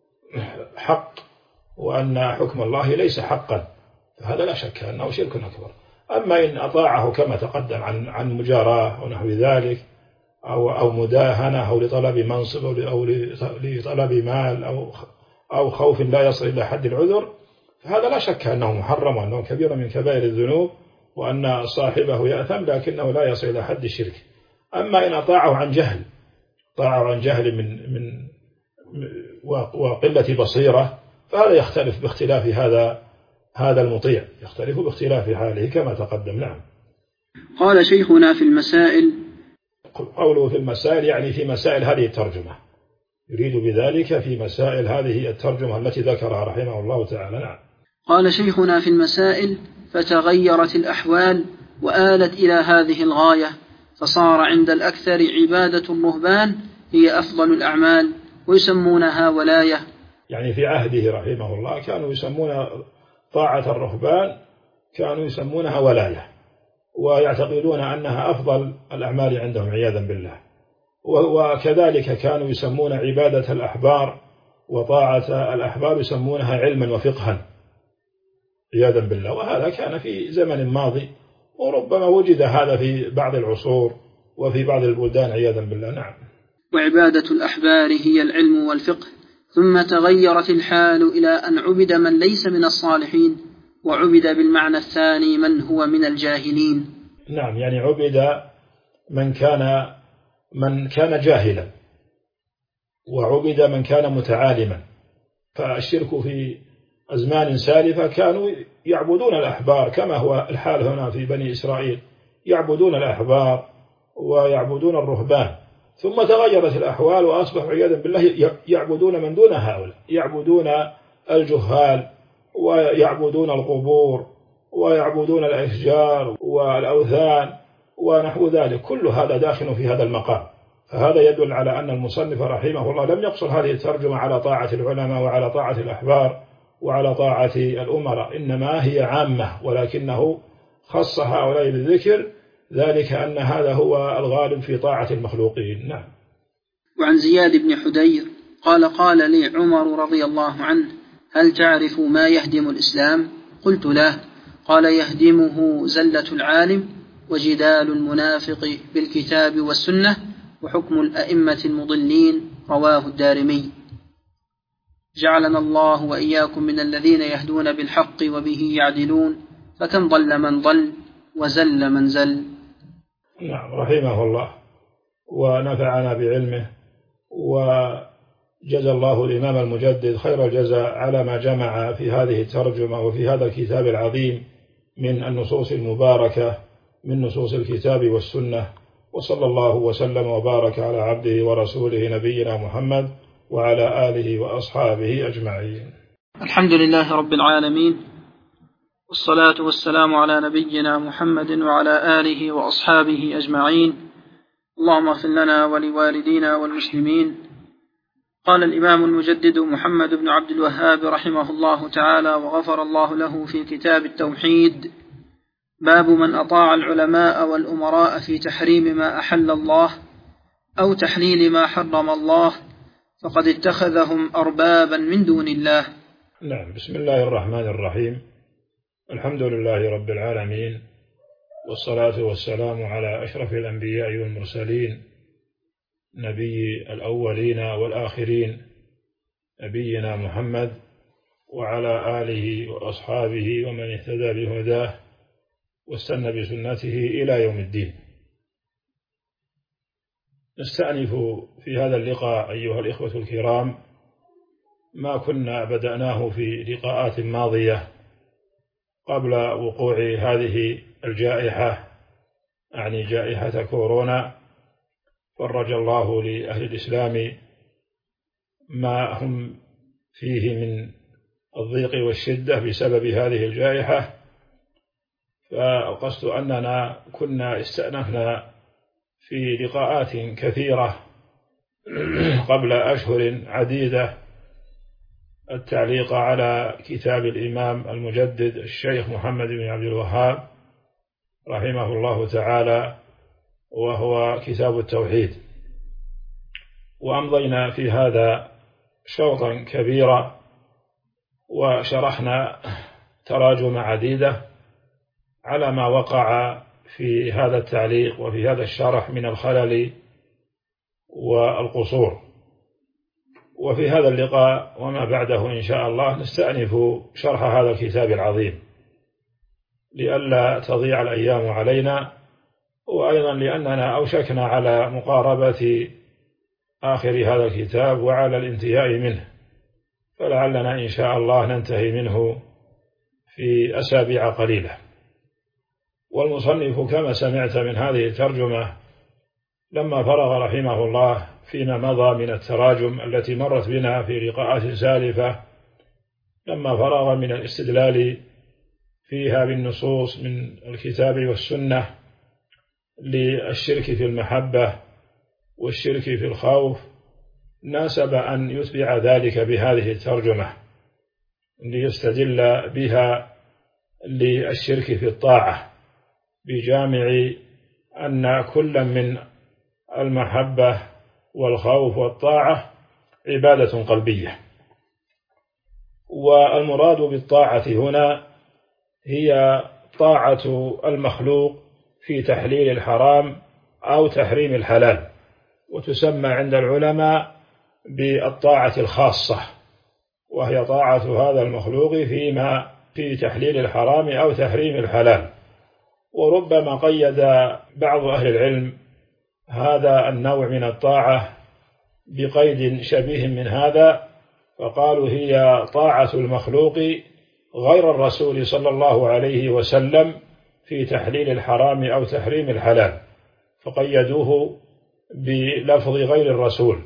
حق وأن حكم الله ليس حقا، فهذا لا شك أنه شرك أكبر. أما إن أطاعه كما تقدم عن عن مجاراة ونحو ذلك أو أو مداهنة أو لطلب منصب أو لطلب مال أو أو خوف لا يصل إلى حد العذر، فهذا لا شك أنه محرم وأنه كبير من كبائر الذنوب وأن صاحبه يأثم، لكنه لا يصل إلى حد الشرك. أما إن أطاعه عن جهل طاعة عن جهل من من وقلة بصيرة، فهذا يختلف باختلاف هذا هذا المطيع، يختلف باختلاف حاله كما تقدم. نعم. قال شيخنا في المسائل، قوله في المسائل يعني في مسائل هذه الترجمة، يريد بذلك في مسائل هذه الترجمة التي ذكرها رحمه الله تعالى. نعم. قال شيخنا في المسائل: فتغيرت الأحوال وآلت إلى هذه الغاية، فصار عند الأكثر عبادة الرهبان هي أفضل الأعمال ويسمونها ولاية. يعني في عهده رحمه الله كانوا يسمون طاعة الرهبان كانوا يسمونها ولاية، ويعتقدون أنها أفضل الأعمال عندهم عياذا بالله. وكذلك كانوا يسمون عبادة الأحبار وطاعة الأحبار يسمونها علما وفقها عياذا بالله، وهذا كان في زمن ماضي، وربما وجد هذا في بعض العصور وفي بعض البلدان عياذا بالله. نعم. وعبادة الأحبار هي العلم والفقه، ثم تغيرت الحال إلى أن عبد من ليس من الصالحين، وعبد بالمعنى الثاني من هو من الجاهلين. نعم، يعني عبد من كان من كان جاهلا، وعبد من كان متعالما. فالشرك في أزمان سالفة كانوا يعبدون الأحبار كما هو الحال هنا في بني إسرائيل، يعبدون الأحبار ويعبدون الرهبان، ثم تغيرت الأحوال وأصبحوا عياذا بالله يعبدون من دون هؤلاء، يعبدون الجهال ويعبدون القبور ويعبدون الأشجار والأوثان ونحو ذلك، كل هذا داخل في هذا المقام. فهذا يدل على أن المصنف رحمه الله لم يقصر هذه الترجمة على طاعة العلماء وعلى طاعة الأحبار وعلى طاعة الأمراء، إنما هي عامة، ولكنه خص هؤلاء بالذكر، ذلك أن هذا هو الغالب في طاعة المخلوقين. نعم. وعن زياد بن حدير قال: قال لي عمر رضي الله عنه: هل تعرف ما يهدم الإسلام؟ قلت: لا. قال: يهدمه زلة العالم وجدال المنافق بالكتاب والسنة وحكم الأئمة المضلين. رواه الدارمي. جعلنا الله وإياكم من الذين يهدون بالحق وبه يعدلون، فكم ضل من ضل وزل من زل. نعم، رحمه الله ونفعنا بعلمه، وجزى الله الإمام المجدد خير الجزاء على ما جمع في هذه الترجمة وفي هذا الكتاب العظيم من النصوص المباركة من نصوص الكتاب والسنة. وصلى الله وسلم وبارك على عبده ورسوله نبينا محمد وعلى آله وأصحابه أجمعين. الحمد لله رب العالمين، والصلاة والسلام على نبينا محمد وعلى آله وأصحابه أجمعين. اللهم اغفر لنا ولوالدينا والمسلمين. قال الإمام المجدد محمد بن عبد الوهاب رحمه الله تعالى وغفر الله له في كتاب التوحيد: باب من أطاع العلماء والأمراء في تحريم ما أحل الله أو تحليل ما حرم الله فقد اتخذهم أربابا من دون الله. نعم. بسم الله الرحمن الرحيم. الحمد لله رب العالمين، والصلاة والسلام على أشرف الأنبياء والمرسلين، نبي الأولين والآخرين، نبينا محمد وعلى آله وأصحابه ومن اهتدى بهداه واستنى بسنته إلى يوم الدين. نستأنف في هذا اللقاء أيها الإخوة الكرام ما كنا بدأناه في لقاءات ماضية قبل وقوع هذه الجائحة، يعني جائحة كورونا. فرج الله لأهل الإسلام ما هم فيه من الضيق والشدة بسبب هذه الجائحة. فقصد أننا كنا استأنفنا في لقاءات كثيرة قبل أشهر عديدة التعليق على كتاب الإمام المجدد الشيخ محمد بن عبد الوهاب رحمه الله تعالى، وهو كتاب التوحيد. وأمضينا في هذا شوطا كبيرا وشرحنا تراجم عديدة على ما وقع في هذا التعليق وفي هذا الشرح من الخلل والقصور. وفي هذا اللقاء وما بعده إن شاء الله نستأنف شرح هذا الكتاب العظيم لئلا تضيع الأيام علينا، وأيضا لأننا أوشكنا على مقاربة آخر هذا الكتاب وعلى الانتهاء منه، فلعلنا إن شاء الله ننتهي منه في أسابيع قليلة. والمصنف كما سمعت من هذه الترجمة لما فرغ رحمه الله فيما مضى من التراجم التي مرت بنا في لقاءات سالفة، لما فرغ من الاستدلال فيها بالنصوص من الكتاب والسنة للشرك في المحبة والشرك في الخوف، ناسب أن يتبع ذلك بهذه الترجمة ليستدل بها للشرك في الطاعة بجامع أن كل من المحبة والخوف والطاعة عبادة قلبية. والمراد بالطاعة هنا هي طاعة المخلوق في تحليل الحرام أو تحريم الحلال، وتسمى عند العلماء بالطاعة الخاصة، وهي طاعة هذا المخلوق فيما في تحليل الحرام أو تحريم الحلال. وربما قيد بعض أهل العلم هذا النوع من الطاعة بقيد شبيه من هذا، فقالوا هي طاعة المخلوق غير الرسول صلى الله عليه وسلم في تحليل الحرام أو تحريم الحلال، فقيدوه بلفظ غير الرسول.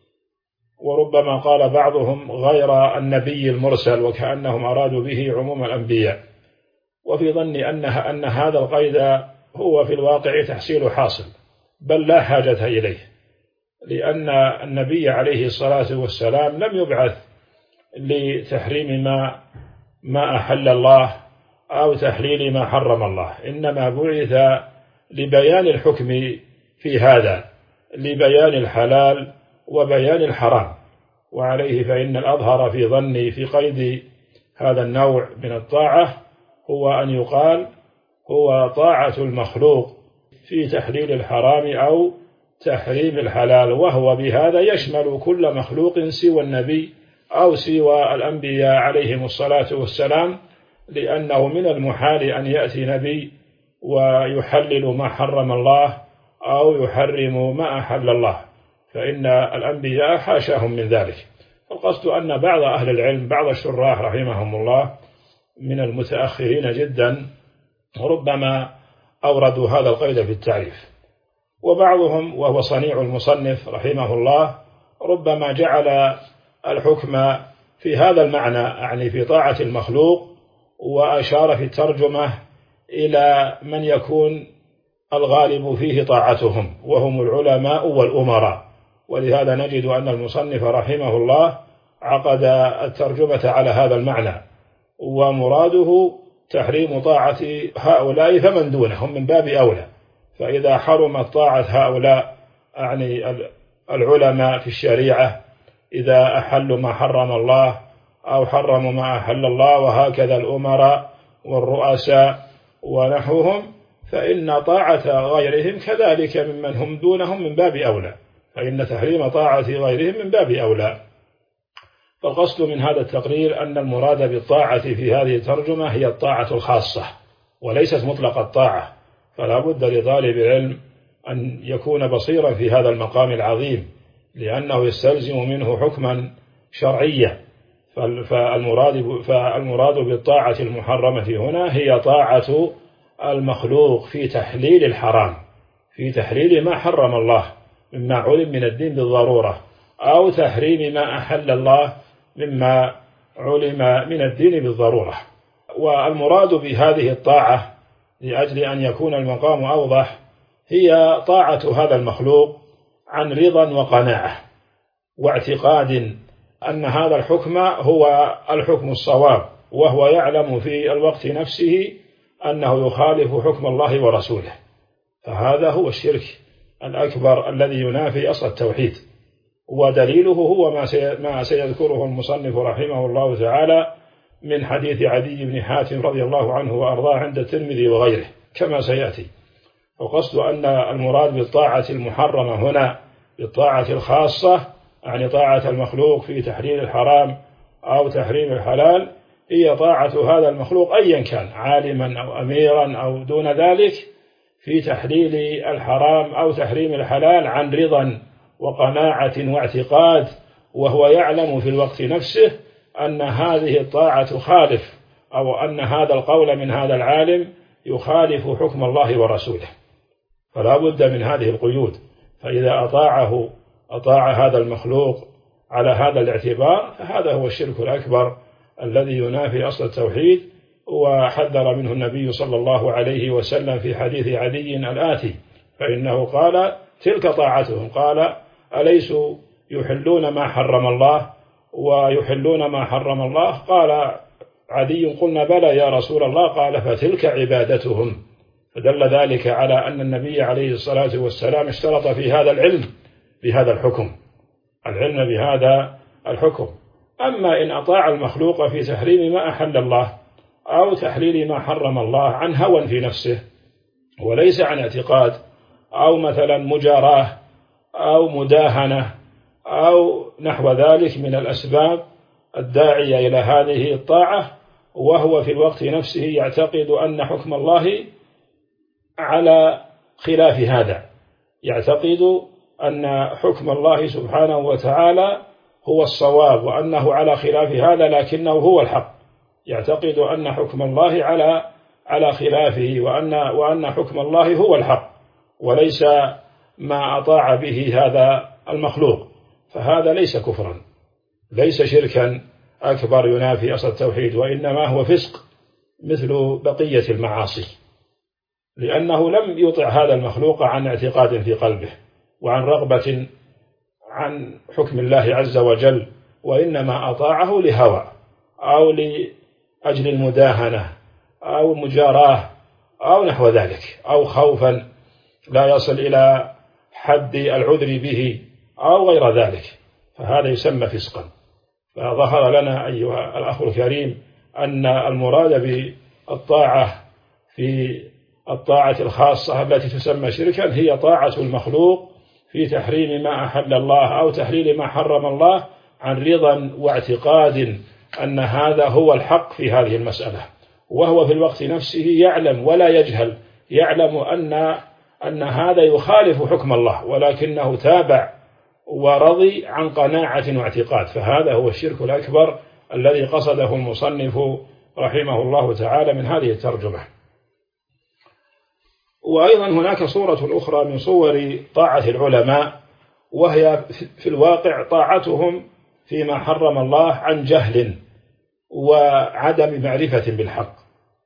وربما قال بعضهم غير النبي المرسل، وكأنهم أرادوا به عموم الأنبياء، وفي ظن أنها أن هذا القيد هو في الواقع تحصيل حاصل، بل لا حاجة إليه، لأن النبي عليه الصلاة والسلام لم يبعث لتحريم ما ما أحل الله أو تحليل ما حرم الله، إنما بعث لبيان الحكم في هذا، لبيان الحلال وبيان الحرام. وعليه فإن الأظهر في ظني في قيد هذا النوع من الطاعة هو أن يقال هو طاعة المخلوق في تحليل الحرام أو تحريم الحلال، وهو بهذا يشمل كل مخلوق سوى النبي أو سوى الأنبياء عليهم الصلاة والسلام، لأنه من المحال أن يأتي نبي ويحلل ما حرم الله أو يحرم ما أحل الله، فإن الأنبياء حاشاهم من ذلك. القصد أن بعض أهل العلم بعض الشراح رحمهم الله من المتأخرين جدا ربما أوردوا هذا القيد في التعريف، وبعضهم وهو صنيع المصنف رحمه الله ربما جعل الحكم في هذا المعنى، يعني في طاعة المخلوق، وأشار في الترجمة إلى من يكون الغالب فيه طاعتهم وهم العلماء والأمراء. ولهذا نجد أن المصنف رحمه الله عقد الترجمة على هذا المعنى، ومراده تحريم طاعة هؤلاء فمن دونهم من باب أولى. فإذا حرمت طاعة هؤلاء يعني العلماء في الشريعة إذا أحلوا ما حرم الله أو حرموا ما أحل الله، وهكذا الأمراء والرؤساء ونحوهم، فإن طاعة غيرهم كذلك ممن هم دونهم من باب أولى، فإن تحريم طاعة غيرهم من باب أولى. فالقصد من هذا التقرير أن المراد بالطاعة في هذه الترجمة هي الطاعة الخاصة وليست مطلق الطاعة، فلا بد لطالب العلم أن يكون بصيرا في هذا المقام العظيم، لأنه يستلزم منه حكما شرعيا. فالمراد, فالمراد بالطاعة المحرمة هنا هي طاعة المخلوق في تحليل الحرام، في تحليل ما حرم الله مما علم من الدين بالضرورة، أو تحريم ما أحل الله مما علم من الدين بالضرورة. والمراد بهذه الطاعة لأجل أن يكون المقام أوضح هي طاعة هذا المخلوق عن رضا وقناعة واعتقاد أن هذا الحكم هو الحكم الصواب، وهو يعلم في الوقت نفسه أنه يخالف حكم الله ورسوله، فهذا هو الشرك الأكبر الذي ينافي أصل التوحيد. ودليله هو ما سيذكره المصنف رحمه الله تعالى من حديث عدي بن حاتم رضي الله عنه وأرضاه عند الترمذي وغيره كما سيأتي. وقصد أن المراد بالطاعة المحرمة هنا بالطاعة الخاصة، يعني طاعة المخلوق في تحليل الحرام أو تحريم الحلال، هي طاعة هذا المخلوق أيا كان، عالما أو أميرا أو دون ذلك، في تحليل الحرام أو تحريم الحلال عن رضا وقناعة واعتقاد، وهو يعلم في الوقت نفسه أن هذه الطاعة تخالف، أو أن هذا القول من هذا العالم يخالف حكم الله ورسوله، فلا بد من هذه القيود. فإذا أطاعه أطاع هذا المخلوق على هذا الاعتبار فهذا هو الشرك الأكبر الذي ينافي أصل التوحيد، وحذر منه النبي صلى الله عليه وسلم في حديث عدي الآتي، فإنه قال تلك طاعتهم، قال أليسوا يحلون ما حرم الله ويحلون ما حرم الله؟ قال عدي قلنا بلى يا رسول الله، قال فتلك عبادتهم. فدل ذلك على أن النبي عليه الصلاة والسلام اشترط في هذا العلم بهذا الحكم، العلم بهذا الحكم. أما إن أطاع المخلوق في تحريم ما أحل الله أو تحليل ما حرم الله عن هوى في نفسه وليس عن اعتقاد، أو مثلا مجاراة أو مداهنة أو نحو ذلك من الأسباب الداعية إلى هذه الطاعة، وهو في الوقت نفسه يعتقد أن حكم الله على خلاف هذا، يعتقد أن حكم الله سبحانه وتعالى هو الصواب وأنه على خلاف هذا لكنه هو الحق، يعتقد أن حكم الله على على خلافه، وأن وأن حكم الله هو الحق وليس ما أطاع به هذا المخلوق، فهذا ليس كفرا، ليس شركا أكبر ينافي أصل التوحيد، وإنما هو فسق مثل بقية المعاصي، لأنه لم يطع هذا المخلوق عن اعتقاد في قلبه وعن رغبة عن حكم الله عز وجل، وإنما أطاعه لهوى أو لأجل المداهنة أو مجاراة أو نحو ذلك، أو خوفا لا يصل إلى حد العذر به أو غير ذلك، فهذا يسمى فسقا. فظهر لنا أيها الأخ الكريم أن المراد بالطاعة في الطاعة الخاصة التي تسمى شركا هي طاعة المخلوق في تحريم ما أحل الله أو تحليل ما حرم الله عن رضا واعتقاد أن هذا هو الحق في هذه المسألة، وهو في الوقت نفسه يعلم ولا يجهل، يعلم أن أن هذا يخالف حكم الله، ولكنه تابع ورضي عن قناعة واعتقاد، فهذا هو الشرك الأكبر الذي قصده المصنف رحمه الله تعالى من هذه الترجمة. وأيضا هناك صورة أخرى من صور طاعة العلماء، وهي في الواقع طاعتهم فيما حرم الله عن جهل وعدم معرفة بالحق.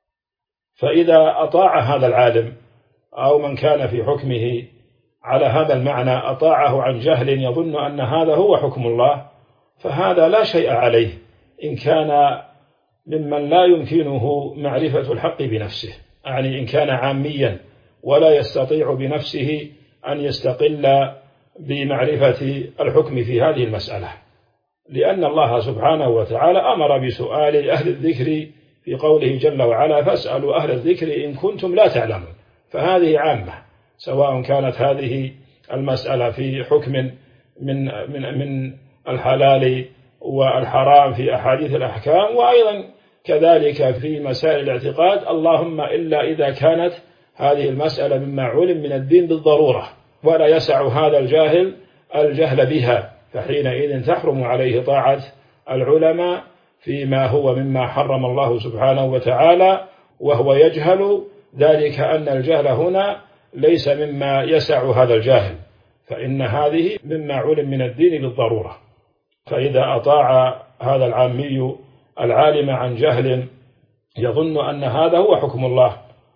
فإذا أطاع هذا العالم أو من كان في حكمه على هذا المعنى أطاعه عن جهل يظن أن هذا هو حكم الله، فهذا لا شيء عليه إن كان ممن لا يمكنه معرفة الحق بنفسه، يعني إن كان عاميا ولا يستطيع بنفسه أن يستقل بمعرفة الحكم في هذه المسألة، لأن الله سبحانه وتعالى أمر بسؤال أهل الذكر في قوله جل وعلا فاسألوا أهل الذكر إن كنتم لا تعلمون، فهذه عامة، سواء كانت هذه المسألة في حكم من من من الحلال والحرام في أحاديث الأحكام، وأيضا كذلك في مسائل الاعتقاد، اللهم إلا إذا كانت هذه المسألة مما علم من الدين بالضرورة ولا يسع هذا الجاهل الجهل بها، فحينئذ تحرم عليه طاعة العلماء فيما هو مما حرم الله سبحانه وتعالى، وهو يجهل ذلك أن الجهل هنا ليس مما يسع هذا الجاهل، فإن هذه مما علم من الدين بالضرورة. فإذا أطاع هذا العامي العالم عن جهل يظن أن هذا هو حكم الله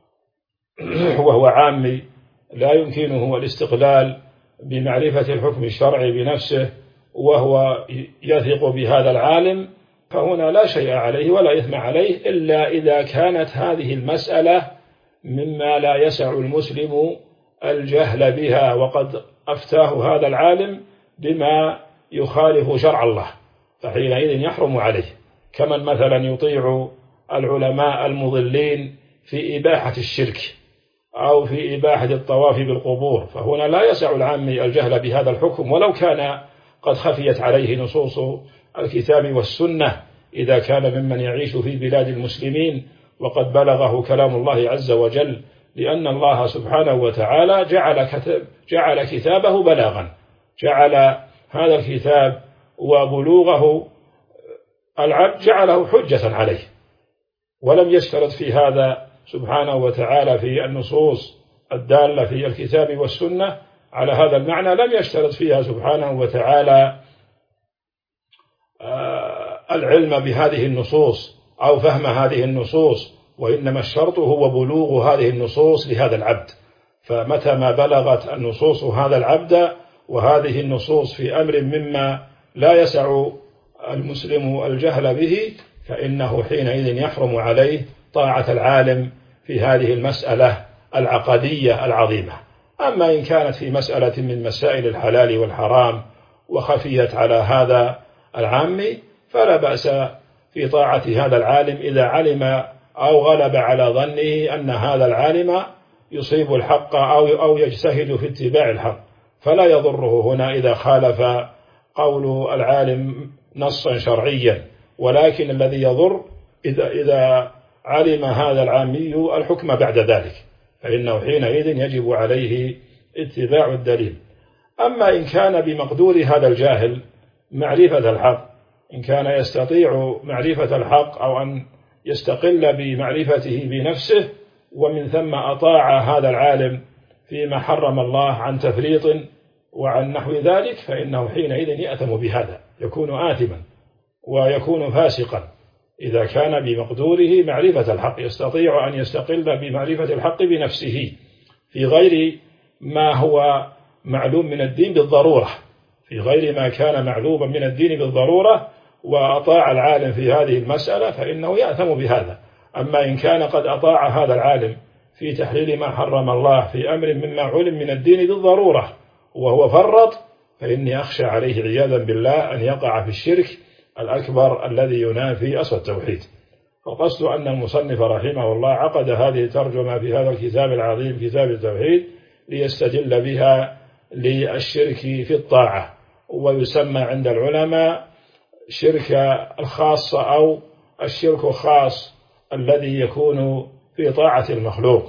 وهو عامي لا يمكنه الاستقلال بمعرفة الحكم الشرعي بنفسه، وهو يثق بهذا العالم، فهنا لا شيء عليه ولا إثم عليه إلا إذا كانت هذه المسألة مما لا يسع المسلم الجهل بها، وقد أفتاه هذا العالم بما يخالف شرع الله، فحينئذ يحرم عليه، كمن مثلا يطيع العلماء المضلين في إباحة الشرك أو في إباحة الطواف بالقبور، فهنا لا يسع العامي الجهل بهذا الحكم ولو كان قد خفيت عليه نصوص الكتاب والسنة، إذا كان ممن يعيش في بلاد المسلمين وقد بلغه كلام الله عز وجل، لأن الله سبحانه وتعالى جعل, كتاب جعل كتابه بلاغا، جعل هذا الكتاب وبلوغه العبد جعله حجة عليه، ولم يشترط في هذا سبحانه وتعالى في النصوص الدالة في الكتاب والسنة على هذا المعنى، لم يشترط فيها سبحانه وتعالى العلم بهذه النصوص أو فهم هذه النصوص، وإنما الشرط هو بلوغ هذه النصوص لهذا العبد. فمتى ما بلغت النصوص هذا العبد وهذه النصوص في أمر مما لا يسع المسلم الجهل به، فإنه حينئذ يحرم عليه طاعة العالم في هذه المسألة العقدية العظيمة. أما إن كانت في مسألة من مسائل الحلال والحرام وخفيت على هذا العام، فلا بأس في طاعة هذا العالم إذا علم أو غلب على ظنه أن هذا العالم يصيب الحق أو أو يجتهد في اتباع الحق، فلا يضره هنا إذا خالف قول العالم نصا شرعيا، ولكن الذي يضر إذا إذا علم هذا العامي الحكم بعد ذلك، فإنه حينئذ يجب عليه اتباع الدليل. أما إن كان بمقدور هذا الجاهل معرفة الحق، إن كان يستطيع معرفة الحق أو أن يستقل بمعرفته بنفسه ومن ثم أطاع هذا العالم فيما حرم الله عن تفريط وعن نحو ذلك، فإنه حينئذ يأثم بهذا، يكون آثما ويكون فاسقا إذا كان بمقدوره معرفة الحق، يستطيع أن يستقل بمعرفة الحق بنفسه في غير ما هو معلوم من الدين بالضرورة، في غير ما كان معلوما من الدين بالضرورة، وأطاع العالم في هذه المسألة فإنه يأثم بهذا. أما إن كان قد أطاع هذا العالم في تحليل ما حرم الله في أمر مما علم من الدين بالضرورة وهو فرط، فإني أخشى عليه عياذا بالله أن يقع في الشرك الأكبر الذي ينافي أصل التوحيد. فقصد أن المصنف رحمه الله عقد هذه الترجمة في هذا الكتاب العظيم كتاب التوحيد ليستدل بها للشرك في الطاعة، ويسمى عند العلماء شرك الخاصة أو الشرك الخاص الذي يكون في طاعة المخلوق،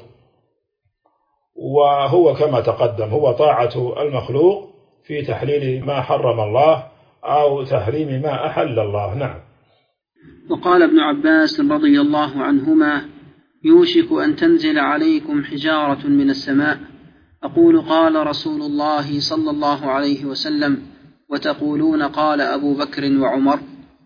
وهو كما تقدم هو طاعة المخلوق في تحليل ما حرم الله أو تحريم ما أحل الله. نعم. وقال ابن عباس رضي الله عنهما: يوشك أن تنزل عليكم حجارة من السماء، أقول قال رسول الله صلى الله عليه وسلم، وتقولون قال أبو بكر وعمر.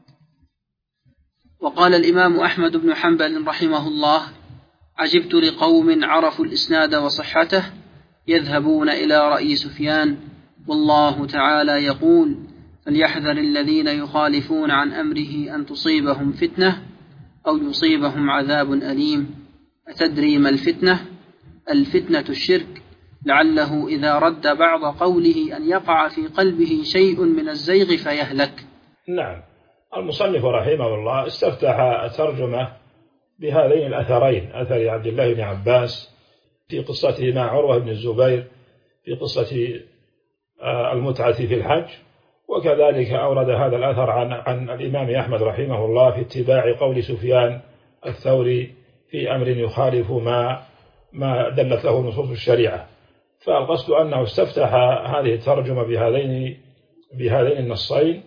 وقال الإمام أحمد بن حنبل رحمه الله: عجبت لقوم عرفوا الإسناد وصحته يذهبون إلى رأي سفيان، والله تعالى يقول: فليحذر الذين يخالفون عن أمره أن تصيبهم فتنة أو يصيبهم عذاب أليم. أتدري ما الفتنة؟ الفتنة الشرك، لعله إذا رد بعض قوله أن يقع في قلبه شيء من الزيغ فيهلك. نعم. المصنف رحمه الله استفتح الترجمة بهذين الأثرين، أثر عبد الله بن عباس في قصته مع عروة بن الزبير في قصة المتعة في الحج، وكذلك أورد هذا الأثر عن, عن الإمام أحمد رحمه الله في اتباع قول سفيان الثوري في أمر يخالف ما, ما دلت له نصوص الشريعة. فالقصد أنه استفتح هذه الترجمة بهذين, بهذين النصين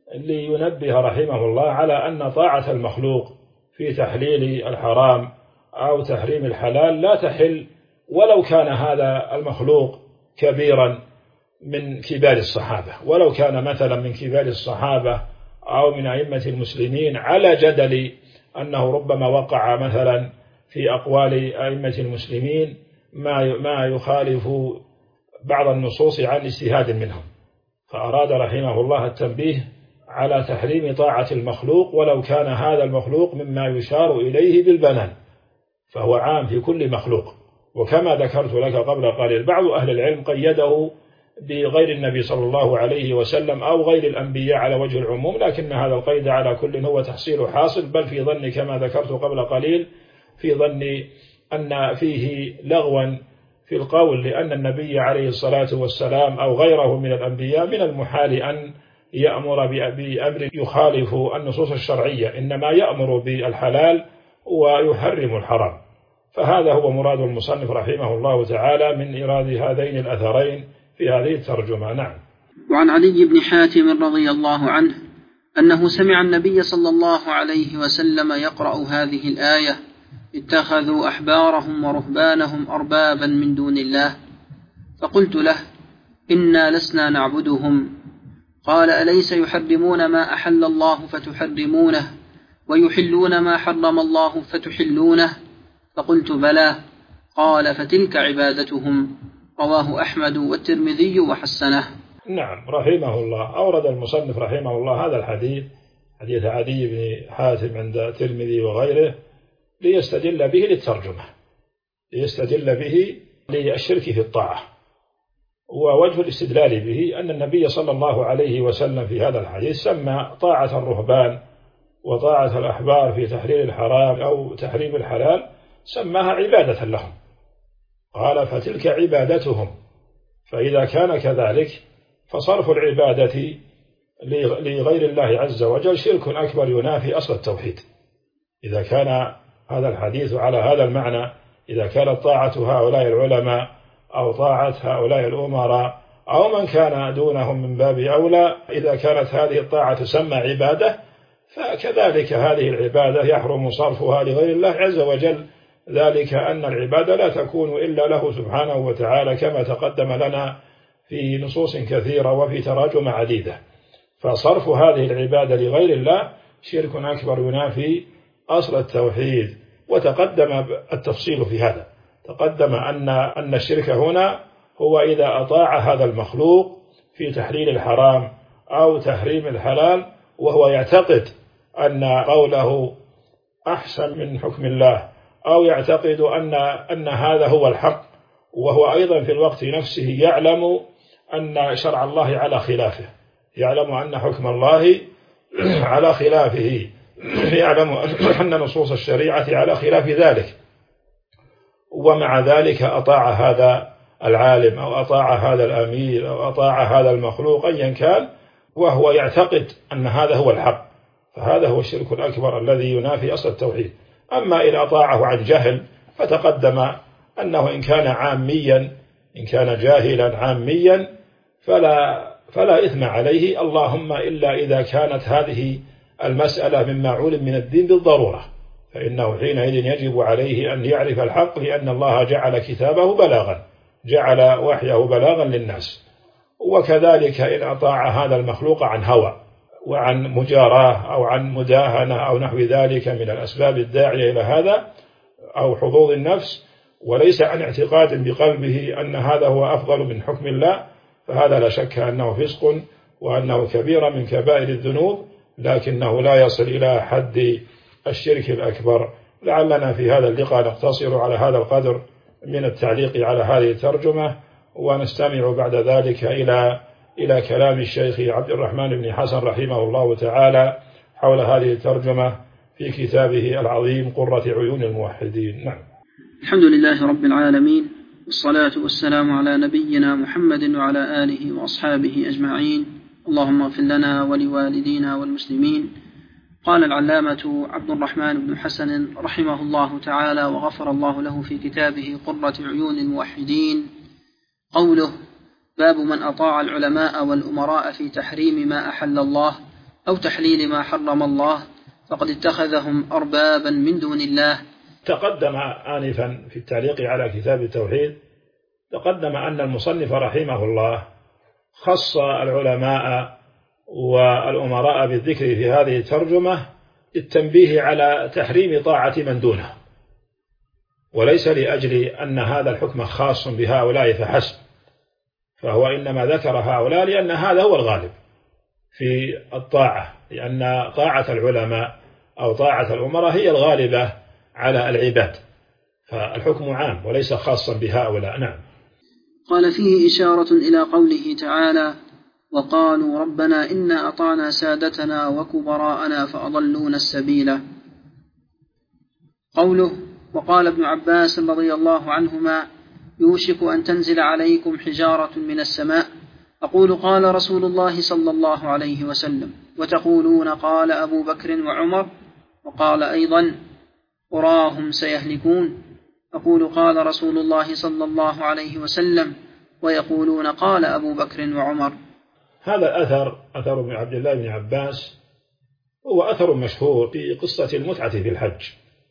لينبه رحمه الله على أن طاعة المخلوق في تحليل الحرام أو تحريم الحلال لا تحل ولو كان هذا المخلوق كبيرا من كبار الصحابة، ولو كان مثلا من كبار الصحابة أو من أئمة المسلمين، على جدل أنه ربما وقع مثلا في أقوال أئمة المسلمين ما ما يخالف بعض النصوص عن اجتهاد منهم. فأراد رحمه الله التنبيه على تحريم طاعة المخلوق ولو كان هذا المخلوق مما يشار إليه بالبنان، فهو عام في كل مخلوق. وكما ذكرت لك قبل قليل بعض أهل العلم قيده بغير النبي صلى الله عليه وسلم أو غير الأنبياء على وجه العموم، لكن هذا القيد على كل هو تحصيل حاصل، بل في ظني كما ذكرت قبل قليل في ظني أن فيه لغوا في القول، لأن النبي عليه الصلاة والسلام أو غيره من الأنبياء من المحال أن يأمر بأمر يخالف النصوص الشرعية، إنما يأمر بالحلال ويحرم الحرام. فهذا هو مراد المصنف رحمه الله تعالى من إيراد هذين الأثرين في هذه الترجمة. نعم. وعن علي بن حاتم رضي الله عنه أنه سمع النبي صلى الله عليه وسلم يقرأ هذه الآية: اتخذوا أحبارهم ورهبانهم أربابا من دون الله. فقلت له: إنا لسنا نعبدهم. قال: أليس يحرمون ما أحل الله فتحرمونه ويحلون ما حرم الله فتحلونه؟ فقلت: بلى. قال: فتلك عبادتهم. رواه أحمد والترمذي وحسنه. نعم، رحمه الله. أورد المصنف رحمه الله هذا الحديث، حديث عدي بن حاتم عند الترمذي وغيره، ليستدل به للترجمة، ليستدل به للشرك في الطاعة. ووجه الاستدلال به أن النبي صلى الله عليه وسلم في هذا الحديث سمى طاعة الرهبان وطاعة الأحبار في تحليل الحرام أو تحريم الحلال، سماها عبادة لهم. قال: فتلك عبادتهم. فإذا كان كذلك فصرف العبادة لغير الله عز وجل شرك أكبر ينافي أصل التوحيد. إذا كان هذا الحديث على هذا المعنى، إذا كانت طاعة هؤلاء العلماء أو طاعة هؤلاء الأمراء أو من كان دونهم من باب أولى، إذا كانت هذه الطاعة تسمى عبادة، فكذلك هذه العبادة يحرم صرفها لغير الله عز وجل، ذلك أن العبادة لا تكون إلا له سبحانه وتعالى، كما تقدم لنا في نصوص كثيرة وفي تراجم عديدة. فصرف هذه العبادة لغير الله شرك أكبر ينافي أصل التوحيد. وتقدم التفصيل في هذا، تقدم أن أن الشرك هنا هو إذا أطاع هذا المخلوق في تحليل الحرام أو تحريم الحلال وهو يعتقد أن قوله أحسن من حكم الله، أو يعتقد أن أن هذا هو الحق، وهو أيضا في الوقت نفسه يعلم أن شرع الله على خلافه، يعلم أن حكم الله على خلافه، يعلم أن نصوص الشريعة على خلاف ذلك، ومع ذلك أطاع هذا العالم أو أطاع هذا الأمير أو أطاع هذا المخلوق أيا كان، وهو يعتقد أن هذا هو الحق، فهذا هو الشرك الأكبر الذي ينافي أصل التوحيد. أما إن أطاعه عن جهل فتقدم أنه إن كان عاميا، إن كان جاهلا عاميا فلا, فلا إثم عليه، اللهم إلا إذا كانت هذه المسألة مما علم من الدين بالضرورة، فإنه حينئذ يجب عليه أن يعرف الحق، لأن الله جعل كتابه بلاغا، جعل وحيه بلاغا للناس. وكذلك إن أطاع هذا المخلوق عن هوى وعن مجاراة أو عن مداهنة أو نحو ذلك من الأسباب الداعية إلى هذا، أو حظوظ النفس، وليس عن اعتقاد بقلبه أن هذا هو أفضل من حكم الله، فهذا لا شك أنه فسق وأنه كبيرة من كبائر الذنوب، لكنه لا يصل إلى حد الشرك الأكبر. لعلنا في هذا اللقاء نقتصر على هذا القدر من التعليق على هذه الترجمة، ونستمع بعد ذلك إلى إلى كلام الشيخ عبد الرحمن بن حسن رحمه الله تعالى حول هذه الترجمة في كتابه العظيم قرة عيون الموحدين. نعم. الحمد لله رب العالمين، والصلاة والسلام على نبينا محمد وعلى آله وأصحابه أجمعين. اللهم اغفر لنا ولوالدينا والمسلمين. قال العلامة عبد الرحمن بن حسن رحمه الله تعالى وغفر الله له في كتابه قرة عيون الموحدين: قوله: باب من أطاع العلماء والأمراء في تحريم ما أحل الله أو تحليل ما حرم الله فقد اتخذهم أربابا من دون الله. تقدم آنفا في التعليق على كتاب التوحيد، تقدم أن المصنف رحمه الله خص العلماء والأمراء بالذكر في هذه الترجمة للتنبيه على تحريم طاعة من دونه، وليس لأجل أن هذا الحكم خاص بهؤلاء فحسب، فهو إنما ذكر هؤلاء لأن هذا هو الغالب في الطاعة، لأن طاعة العلماء أو طاعة الأمراء هي الغالبة على العباد، فالحكم عام وليس خاصا بهؤلاء. نعم. قال: فيه إشارة إلى قوله تعالى: وقالوا ربنا إنا أطعنا سادتنا وكبراءنا فأضلونا السبيل. قوله: وقال ابن عباس رضي الله عنهما: يوشك أن تنزل عليكم حجارة من السماء، أقول قال رسول الله صلى الله عليه وسلم، وتقولون قال أبو بكر وعمر، وقال أيضا: أراهم سيهلكون، أقول قال رسول الله صلى الله عليه وسلم، ويقولون قال أبو بكر وعمر. هذا الأثر أثر من عبد الله بن عباس هو أثر مشهور في قصة المتعة في الحج،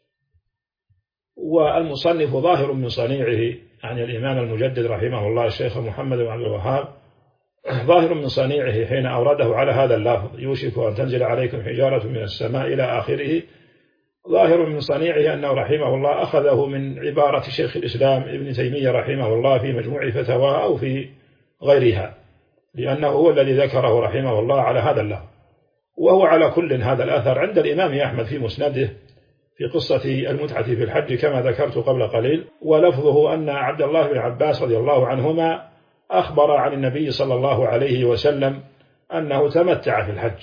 والمصنف ظاهر من صنيعه يعني الإمام المجدد رحمه الله الشيخ محمد بن عبد الوهاب ظاهر من صنيعه حين أورده على هذا اللفظ يوشك أن تنزل عليكم حجارة من السماء إلى آخره. ظاهر من صنيعه أنه رحمه الله أخذه من عبارة شيخ الإسلام ابن تيمية رحمه الله في مجموع فتاواه أو في غيرها، لأنه هو الذي ذكره رحمه الله على هذا اللفظ. وهو على كل هذا الأثر عند الإمام أحمد في مسنده في قصة المتعة في الحج كما ذكرت قبل قليل، ولفظه أن عبد الله بن عباس رضي الله عنهما أخبر عن النبي صلى الله عليه وسلم أنه تمتع في الحج،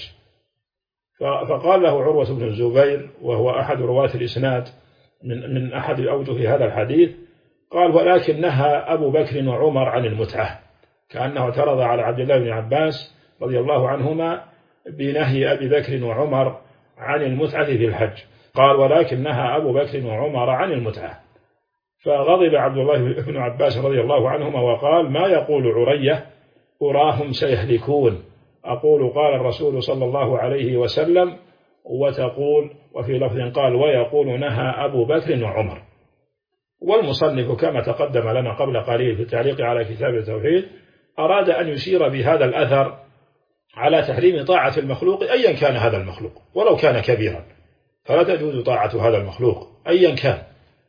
فقال له عروة بن الزبير وهو أحد رواة الإسناد من من أحد أوجه هذا الحديث، قال ولكن نهى أبو بكر وعمر عن المتعة، كأنه اعترض على عبد الله بن عباس رضي الله عنهما بنهي أبي بكر وعمر عن المتعة في الحج، قال ولكن نهى أبو بكر وعمر عن المتعة. فغضب عبد الله بن عباس رضي الله عنهما وقال ما يقول عرية أراهم سيهلكون، أقول قال الرسول صلى الله عليه وسلم وتقول، وفي لفظ قال ويقول نهى أبو بكر وعمر. والمصنف كما تقدم لنا قبل قليل في التعليق على كتاب التوحيد أراد أن يشير بهذا الأثر على تحريم طاعة المخلوق أيا كان هذا المخلوق ولو كان كبيرا، فلا تجوز طاعة هذا المخلوق أيا كان،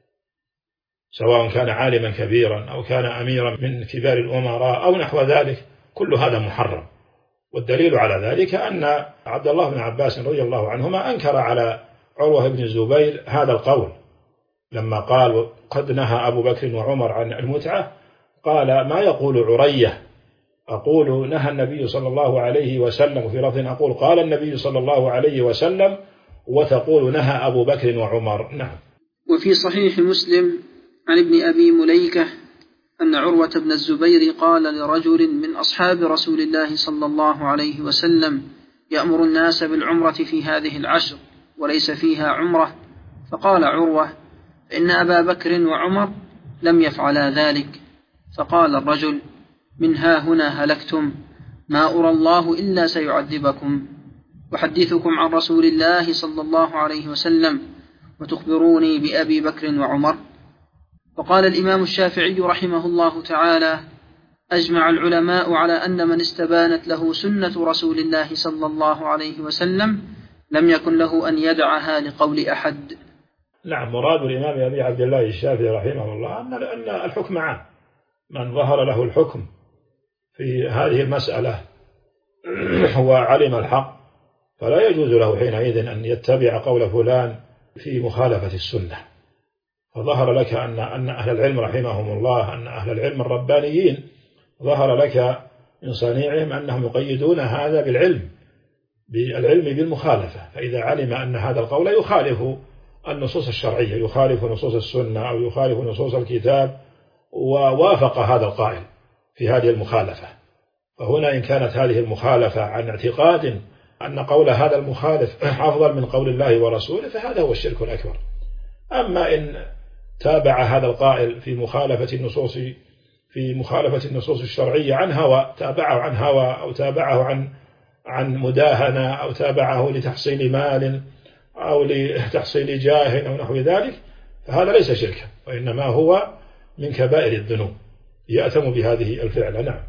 سواء كان عالما كبيرا أو كان أميرا من كبار الأمراء أو نحو ذلك، كل هذا محرم. والدليل على ذلك أن عبد الله بن عباس رضي الله عنهما أنكر على عروة بن الزبير هذا القول لما قال قد نهى أبو بكر وعمر عن المتعة، قال ما يقول عرية أقول نهى النبي صلى الله عليه وسلم، وفي لفظ أقول قال النبي صلى الله عليه وسلم، وتقول نهى أبو بكر وعمر. نعم. وفي صحيح مسلم عن ابن أبي مليكة أن عروة بن الزبير قال لرجل من أصحاب رسول الله صلى الله عليه وسلم يأمر الناس بالعمرة في هذه العشر وليس فيها عمرة، فقال عروة إن أبا بكر وعمر لم يفعلا ذلك، فقال الرجل من ها هنا هلكتم، ما أرى الله إلا سيعذبكم، أحدثكم عن رسول الله صلى الله عليه وسلم وتخبروني بأبي بكر وعمر. وقال الإمام الشافعي رحمه الله تعالى أجمع العلماء على أن من استبانت له سنة رسول الله صلى الله عليه وسلم لم يكن له أن يدعها لقول أحد. نعم، مراد الإمام أبي عبد الله الشافعي رحمه الله أن الحكم عام، من ظهر له الحكم في هذه المسألة هو علم الحق فلا يجوز له حينئذ أن يتبع قول فلان في مخالفة السنة. فظهر لك أن أن أهل العلم رحمهم الله أن أهل العلم الربانيين ظهر لك من صنيعهم أنهم يقيدون هذا بالعلم بالعلم بالمخالفة، فإذا علم أن هذا القول يخالف النصوص الشرعية، يخالف نصوص السنة أو يخالف نصوص الكتاب، ووافق هذا القائل في هذه المخالفة، فهنا إن كانت هذه المخالفة عن اعتقاد أن قول هذا المخالف أفضل من قول الله ورسوله فهذا هو الشرك الأكبر. أما إن تابع هذا القائل في مخالفة النصوص في مخالفة النصوص الشرعية عن هوى، تابعه عن هوى أو تابعه عن عن مداهنة أو تابعه لتحصيل مال أو لتحصيل جاه أو نحو ذلك، فهذا ليس شركا، وإنما هو من كبائر الذنوب يأثم بهذه الفعل. نعم.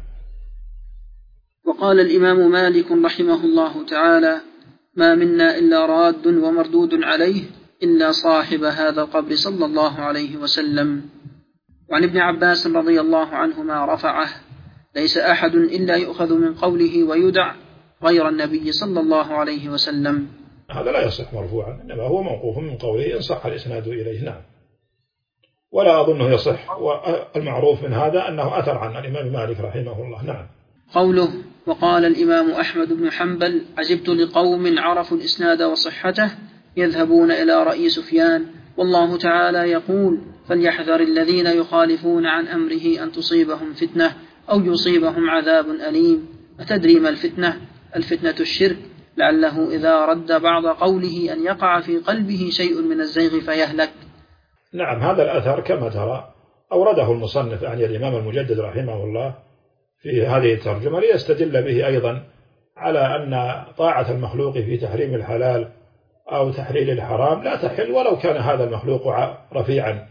وقال الإمام مالك رحمه الله تعالى ما منا إلا راد ومردود عليه إلا صاحب هذا القبر صلى الله عليه وسلم. وعن ابن عباس رضي الله عنهما رفعه ليس أحد إلا يؤخذ من قوله ويدع غير النبي صلى الله عليه وسلم. هذا لا يصح مرفوعا، إنما هو موقوف من قوله إن صح الإسناد إليه. نعم. ولا أظنه يصح، والمعروف من هذا أنه أثر عن الإمام مالك رحمه الله. نعم. قوله وقال الإمام أحمد بن حنبل عجبت لقوم عرفوا الإسناد وصحته يذهبون إلى رأي سفيان والله تعالى يقول فليحذر الذين يخالفون عن أمره أن تصيبهم فتنة أو يصيبهم عذاب أليم. أتدري ما الفتنة؟ الفتنة الشرك، لعله إذا رد بعض قوله أن يقع في قلبه شيء من الزيغ فيهلك. نعم، هذا الأثر كما ترى أورده المصنف عن الإمام المجدد رحمه الله في هذه الترجمة ليستدل به أيضا على أن طاعة المخلوق في تحريم الحلال أو تحليل الحرام لا تحل ولو كان هذا المخلوق رفيعا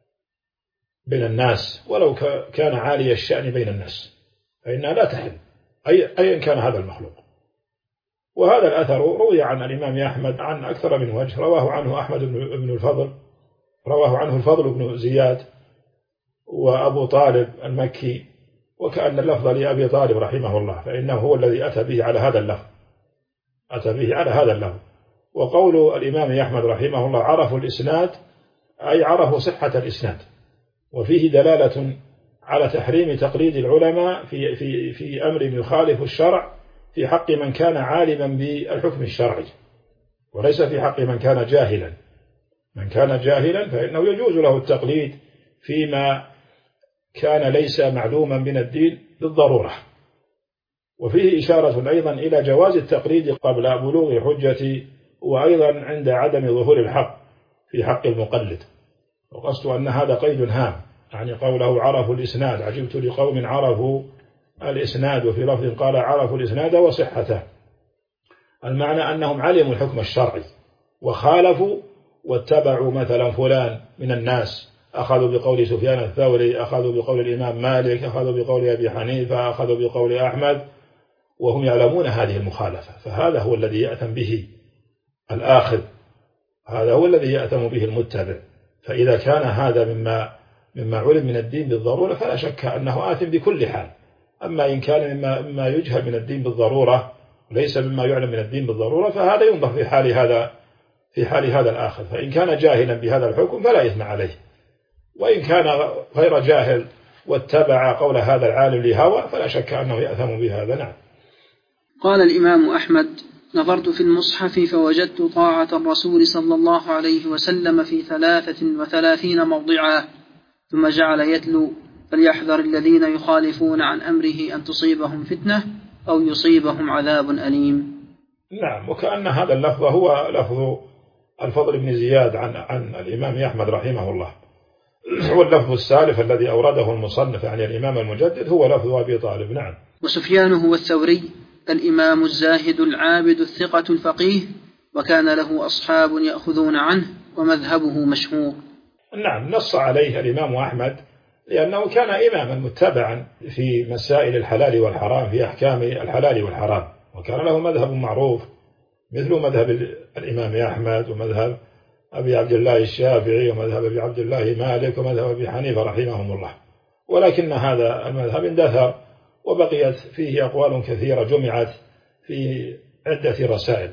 بين الناس، ولو كان عالي الشأن بين الناس، فإنها لا تحل أيا كان هذا المخلوق. وهذا الأثر روي عن الإمام أحمد عن أكثر من وجه، رواه عنه أحمد بن الفضل، رواه عنه الفضل بن زياد وأبو طالب المكي، وكأن اللفظ لأبي طالب رحمه الله، فإنه هو الذي أتى به على هذا اللفظ أتى به على هذا اللفظ. وقول الإمام أحمد رحمه الله عرفوا الإسناد أي عرفوا صحة الإسناد، وفيه دلالة على تحريم تقليد العلماء في في في أمر يخالف الشرع في حق من كان عالما بالحكم الشرعي، وليس في حق من كان جاهلا. من كان جاهلا فإنه يجوز له التقليد فيما كان ليس معلوما من الدين بالضرورة. وفيه إشارة أيضا إلى جواز التقليد قبل بلوغ حجة، وأيضا عند عدم ظهور الحق في حق المقلد. وقصد أن هذا قيد هام، يعني قوله عرفوا الإسناد، عجبت لقوم عرفوا الإسناد، وفي لفظ قال عرفوا الإسناد وصحته، المعنى أنهم علموا الحكم الشرعي وخالفوا واتبعوا مثلا فلان من الناس، أخذوا بقول سفيان الثوري، أخذوا بقول الإمام مالك، أخذوا بقول أبي حنيفة، أخذوا بقول أحمد، وهم يعلمون هذه المخالفة، فهذا هو الذي يأثم به الآخذ، هذا هو الذي يأثم به المتبع. فإذا كان هذا مما مما علم من الدين بالضرورة فلا شك أنه آثم بكل حال. أما إن كان مما, مما يجهل من الدين بالضرورة ليس مما يعلم من الدين بالضرورة فهذا ينظر في حال هذا في حال هذا الآخر، فإن كان جاهلا بهذا الحكم فلا إثم عليه، وإن كان غير جاهل واتبع قول هذا العالم لهوى فلا شك أنه يأثم بهذا. نعم. قال الإمام أحمد: نظرت في المصحف فوجدت طاعة الرسول صلى الله عليه وسلم في ثلاثة وثلاثين موضعا، ثم جعل يتلو: فليحذر الذين يخالفون عن أمره أن تصيبهم فتنة أو يصيبهم عذاب أليم. نعم. وكأن هذا اللفظ هو لفظ الفضل بن زياد عن عن الإمام أحمد رحمه الله، هو اللفظ السالف الذي أورده المصنف عن الإمام المجدد هو لفظ أبي طالب. نعم. وسفيان هو الثوري الإمام الزاهد العابد الثقة الفقيه، وكان له أصحاب يأخذون عنه ومذهبه مشهور. نعم. نص عليه الإمام أحمد لأنه كان إماما متبعا في مسائل الحلال والحرام، في أحكام الحلال والحرام، وكان له مذهب معروف مثل مذهب الإمام أحمد ومذهب أبي عبد الله الشافعي ومذهب أبي عبد الله مالك ومذهب أبي حنيفة رحمهم الله. ولكن هذا المذهب اندثر وبقيت فيه أقوال كثيرة جمعت في عدة رسائل.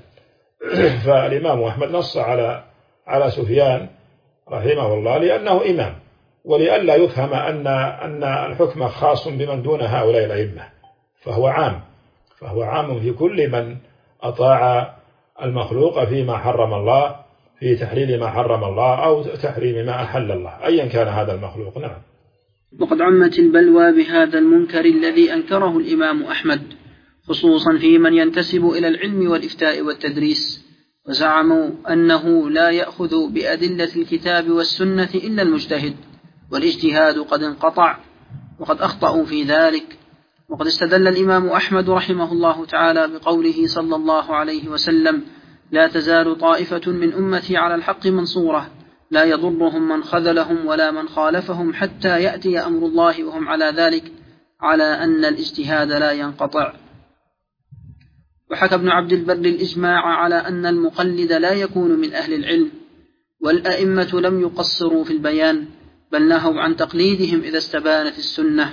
فالإمام أحمد نص على على سفيان رحمه الله لأنه إمام، ولئلا يفهم أن أن الحكم خاص بمن دون هؤلاء الأئمة، فهو عام فهو عام في كل من أطاع المخلوق فيما حرم الله، في تحليل ما حرم الله أو تحريم ما أحل الله أيا كان هذا المخلوق. نعم. وقد عمت البلوى بهذا المنكر الذي أنكره الإمام أحمد، خصوصا في من ينتسب إلى العلم والإفتاء والتدريس، وزعموا أنه لا يأخذ بأدلة الكتاب والسنة إلا المجتهد، والاجتهاد قد انقطع، وقد أخطأوا في ذلك. وقد استدل الإمام أحمد رحمه الله تعالى بقوله صلى الله عليه وسلم: لا تزال طائفة من أمتي على الحق منصورة، لا يضرهم من خذلهم ولا من خالفهم حتى يأتي أمر الله وهم على ذلك، على أن الاجتهاد لا ينقطع. وحكى ابن عبد البر الإجماع على أن المقلد لا يكون من أهل العلم، والأئمة لم يقصروا في البيان، بل نهوا عن تقليدهم إذا استبانت السنة.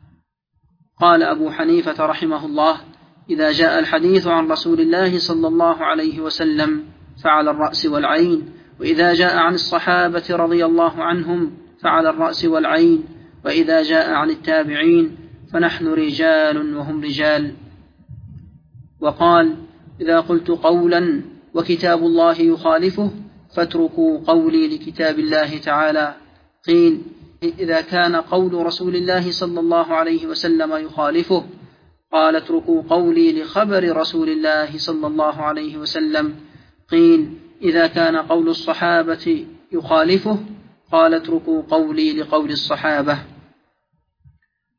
قال أبو حنيفة رحمه الله: إذا جاء الحديث عن رسول الله صلى الله عليه وسلم فعلى الرأس والعين، وإذا جاء عن الصحابة رضي الله عنهم فعلى الرأس والعين، وإذا جاء عن التابعين فنحن رجال وهم رجال. وقال: إذا قلت قولا وكتاب الله يخالفه فاتركوا قولي لكتاب الله تعالى. قيل: إذا كان قول رسول الله صلى الله عليه وسلم يخالفه. قال: اتركوا قولي لخبر رسول الله صلى الله عليه وسلم. قيل: إذا كان قول الصحابة يخالفه. قال: اتركوا قولي لقول الصحابة.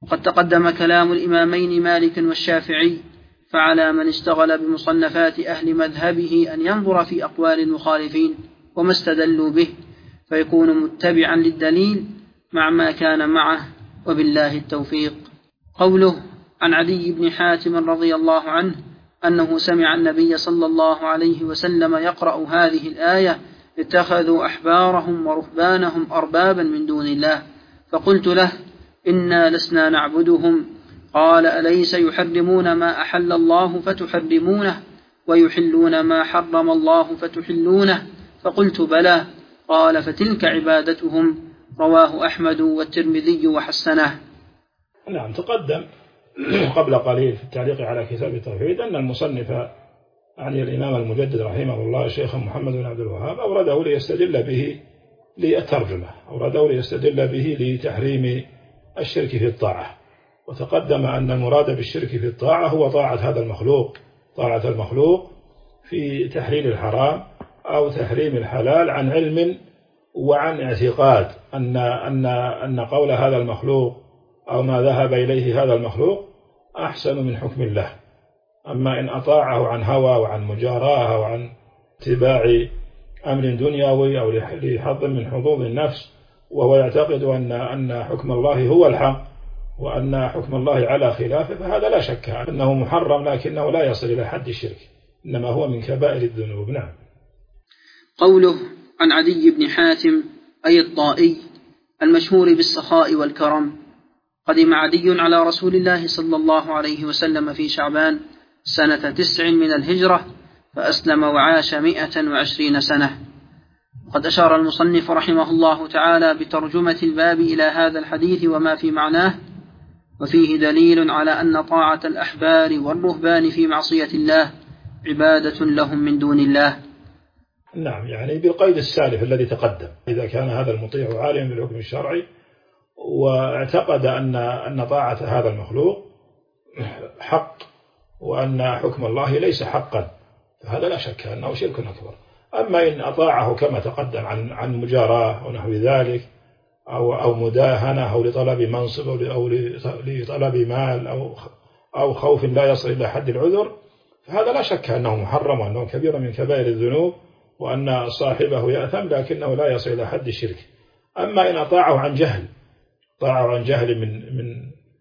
وقد تقدم كلام الإمامين مالك والشافعي، فعلى من اشتغل بمصنفات أهل مذهبه أن ينظر في أقوال المخالفين وما استدلوا به، فيكون متبعا للدليل مع ما كان معه، وبالله التوفيق. قوله عن عدي بن حاتم رضي الله عنه أنه سمع النبي صلى الله عليه وسلم يقرأ هذه الآية: اتخذوا أحبارهم ورهبانهم أربابا من دون الله، فقلت له: إنا لسنا نعبدهم. قال: أليس يحرمون ما أحل الله فتحرمونه ويحلون ما حرم الله فتحلونه؟ فقلت: بلى. قال: فتلك عبادتهم. رواه أحمد والترمذي وحسنه. نعم، تقدم قبل قليل في التعليق على كتاب التوحيد أن المصنف يعني الإمام المجدد رحمه الله الشيخ محمد بن عبد الوهاب أورده ليستدل به للترجمة، أورده ليستدل به لتحريم الشرك في الطاعة. وتقدم أن المراد بالشرك في الطاعة هو طاعة هذا المخلوق، طاعة المخلوق في تحليل الحرام أو تحريم الحلال عن علم وعن اعتقاد أن أن أن قول هذا المخلوق أو ما ذهب إليه هذا المخلوق أحسن من حكم الله. أما إن أطاعه عن هوى وعن مجاراة وعن اتباع أمر دنيوي أو لحظ من حظوظ النفس، وهو يعتقد أن أن حكم الله هو الحق وأن حكم الله على خلافه، فهذا لا شك أنه محرم، لكنه لا يصل إلى حد الشرك، إنما هو من كبائر الذنوب. نعم. قوله عن عدي بن حاتم أي الطائي المشهور بالسخاء والكرم: قدم عدي على رسول الله صلى الله عليه وسلم في شعبان سنة تسع من الهجرة، فأسلم وعاش مئة وعشرين سنة. قد أشار المصنف رحمه الله تعالى بترجمة الباب إلى هذا الحديث وما في معناه، وفيه دليل على أن طاعة الأحبار والرهبان في معصية الله عبادة لهم من دون الله. نعم، يعني بالقيد السالف الذي تقدم، إذا كان هذا المطيع عالما بالحكم الشرعي واعتقد أن أن طاعة هذا المخلوق حق وأن حكم الله ليس حقا، فهذا لا شك أنه شرك أكبر. أما إن أطاعه كما تقدم عن عن مجاراة أو نحو ذلك أو أو مداهنة أو لطلب منصب أو لطلب مال أو أو خوف لا يصل إلى حد العذر، فهذا لا شك أنه محرم وأنه كبير من كبائر الذنوب وأن صاحبه يأثم، لكنه لا يصل إلى حد الشرك. أما إن أطاعه عن جهل، طاعه عن جهل من من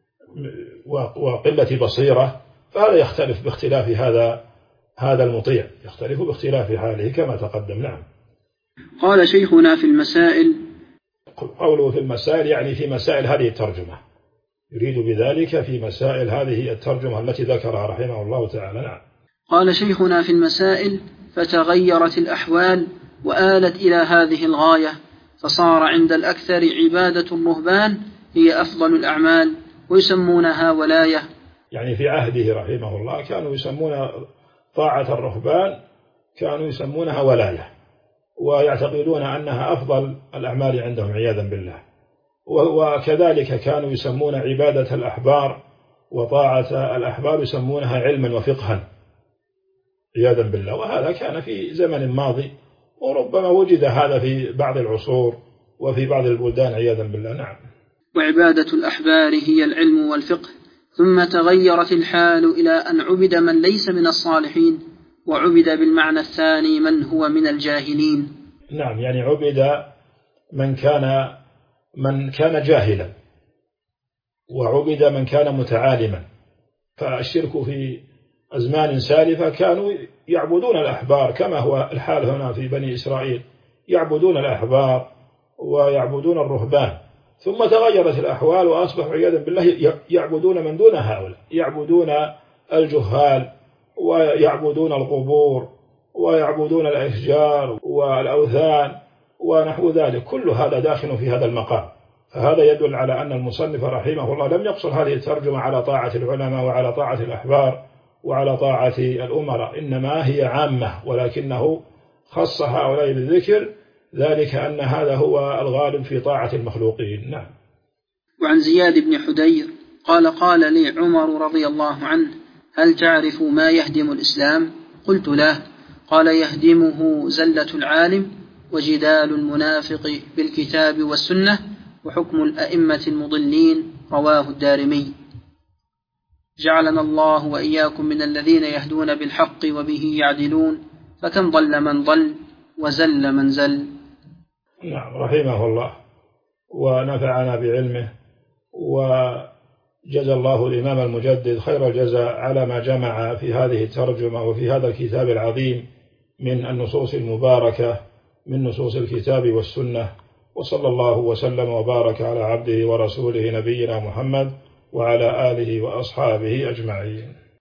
وقلة بصيرة، فهذا يختلف باختلاف هذا هذا المطيع، يختلف باختلاف حاله كما تقدم. نعم. قال شيخنا في المسائل، قوله في المسائل يعني في مسائل هذه الترجمة، يريد بذلك في مسائل هذه الترجمة التي ذكرها رحمه الله تعالى. نعم. قال شيخنا في المسائل: فتغيرت الأحوال وآلت إلى هذه الغاية، فصار عند الأكثر عبادة الرهبان هي أفضل الأعمال ويسمونها ولاية. يعني في عهده رحمه الله كانوا يسمون طاعة الرهبان كانوا يسمونها ولاية، ويعتقدون أنها أفضل الأعمال عندهم عياذا بالله. وكذلك كانوا يسمون عبادة الأحبار وطاعة الأحبار يسمونها علما وفقها عياذا بالله، وهذا كان في زمن ماضي، وربما وجد هذا في بعض العصور وفي بعض البلدان عياذا بالله. نعم. وعبادة الأحبار هي العلم والفقه، ثم تغيرت الحال إلى أن عبد من ليس من الصالحين، وعبد بالمعنى الثاني من هو من الجاهلين. نعم، يعني عبد من كان من كان جاهلا، وعبد من كان متعالما. فالشرك في أزمان سالفة كانوا يعبدون الأحبار كما هو الحال هنا في بني إسرائيل، يعبدون الأحبار ويعبدون الرهبان، ثم تغيرت الأحوال وأصبحوا عياذا بالله يعبدون من دون هؤلاء، يعبدون الجهال ويعبدون القبور ويعبدون الأشجار والأوثان ونحو ذلك، كل هذا داخل في هذا المقام. فهذا يدل على أن المصنف رحمه الله لم يقصر هذه الترجمة على طاعة العلماء وعلى طاعة الأحبار وعلى طاعة الأمراء، إنما هي عامة، ولكنه خص هؤلاء بالذكر، ذلك أن هذا هو الغالب في طاعة المخلوقين. نعم. وعن زياد بن حدير قال: قال لي عمر رضي الله عنه: هل تعرف ما يهدم الإسلام؟ قلت: لا. قال: يهدمه زلة العالم وجدال المنافق بالكتاب والسنة وحكم الأئمة المضلين رواه الدارمي. جعلنا الله وإياكم من الذين يهدون بالحق وبه يعدلون، فكم ضل من ضل وزل من زل. نعم، رحمه الله ونفعنا بعلمه، وجزى الله الإمام المجدد خير الجزاء على ما جمع في هذه الترجمة وفي هذا الكتاب العظيم من النصوص المباركة من نصوص الكتاب والسنة. وصلى الله وسلم وبارك على عبده ورسوله نبينا محمد وعلى آله وأصحابه أجمعين.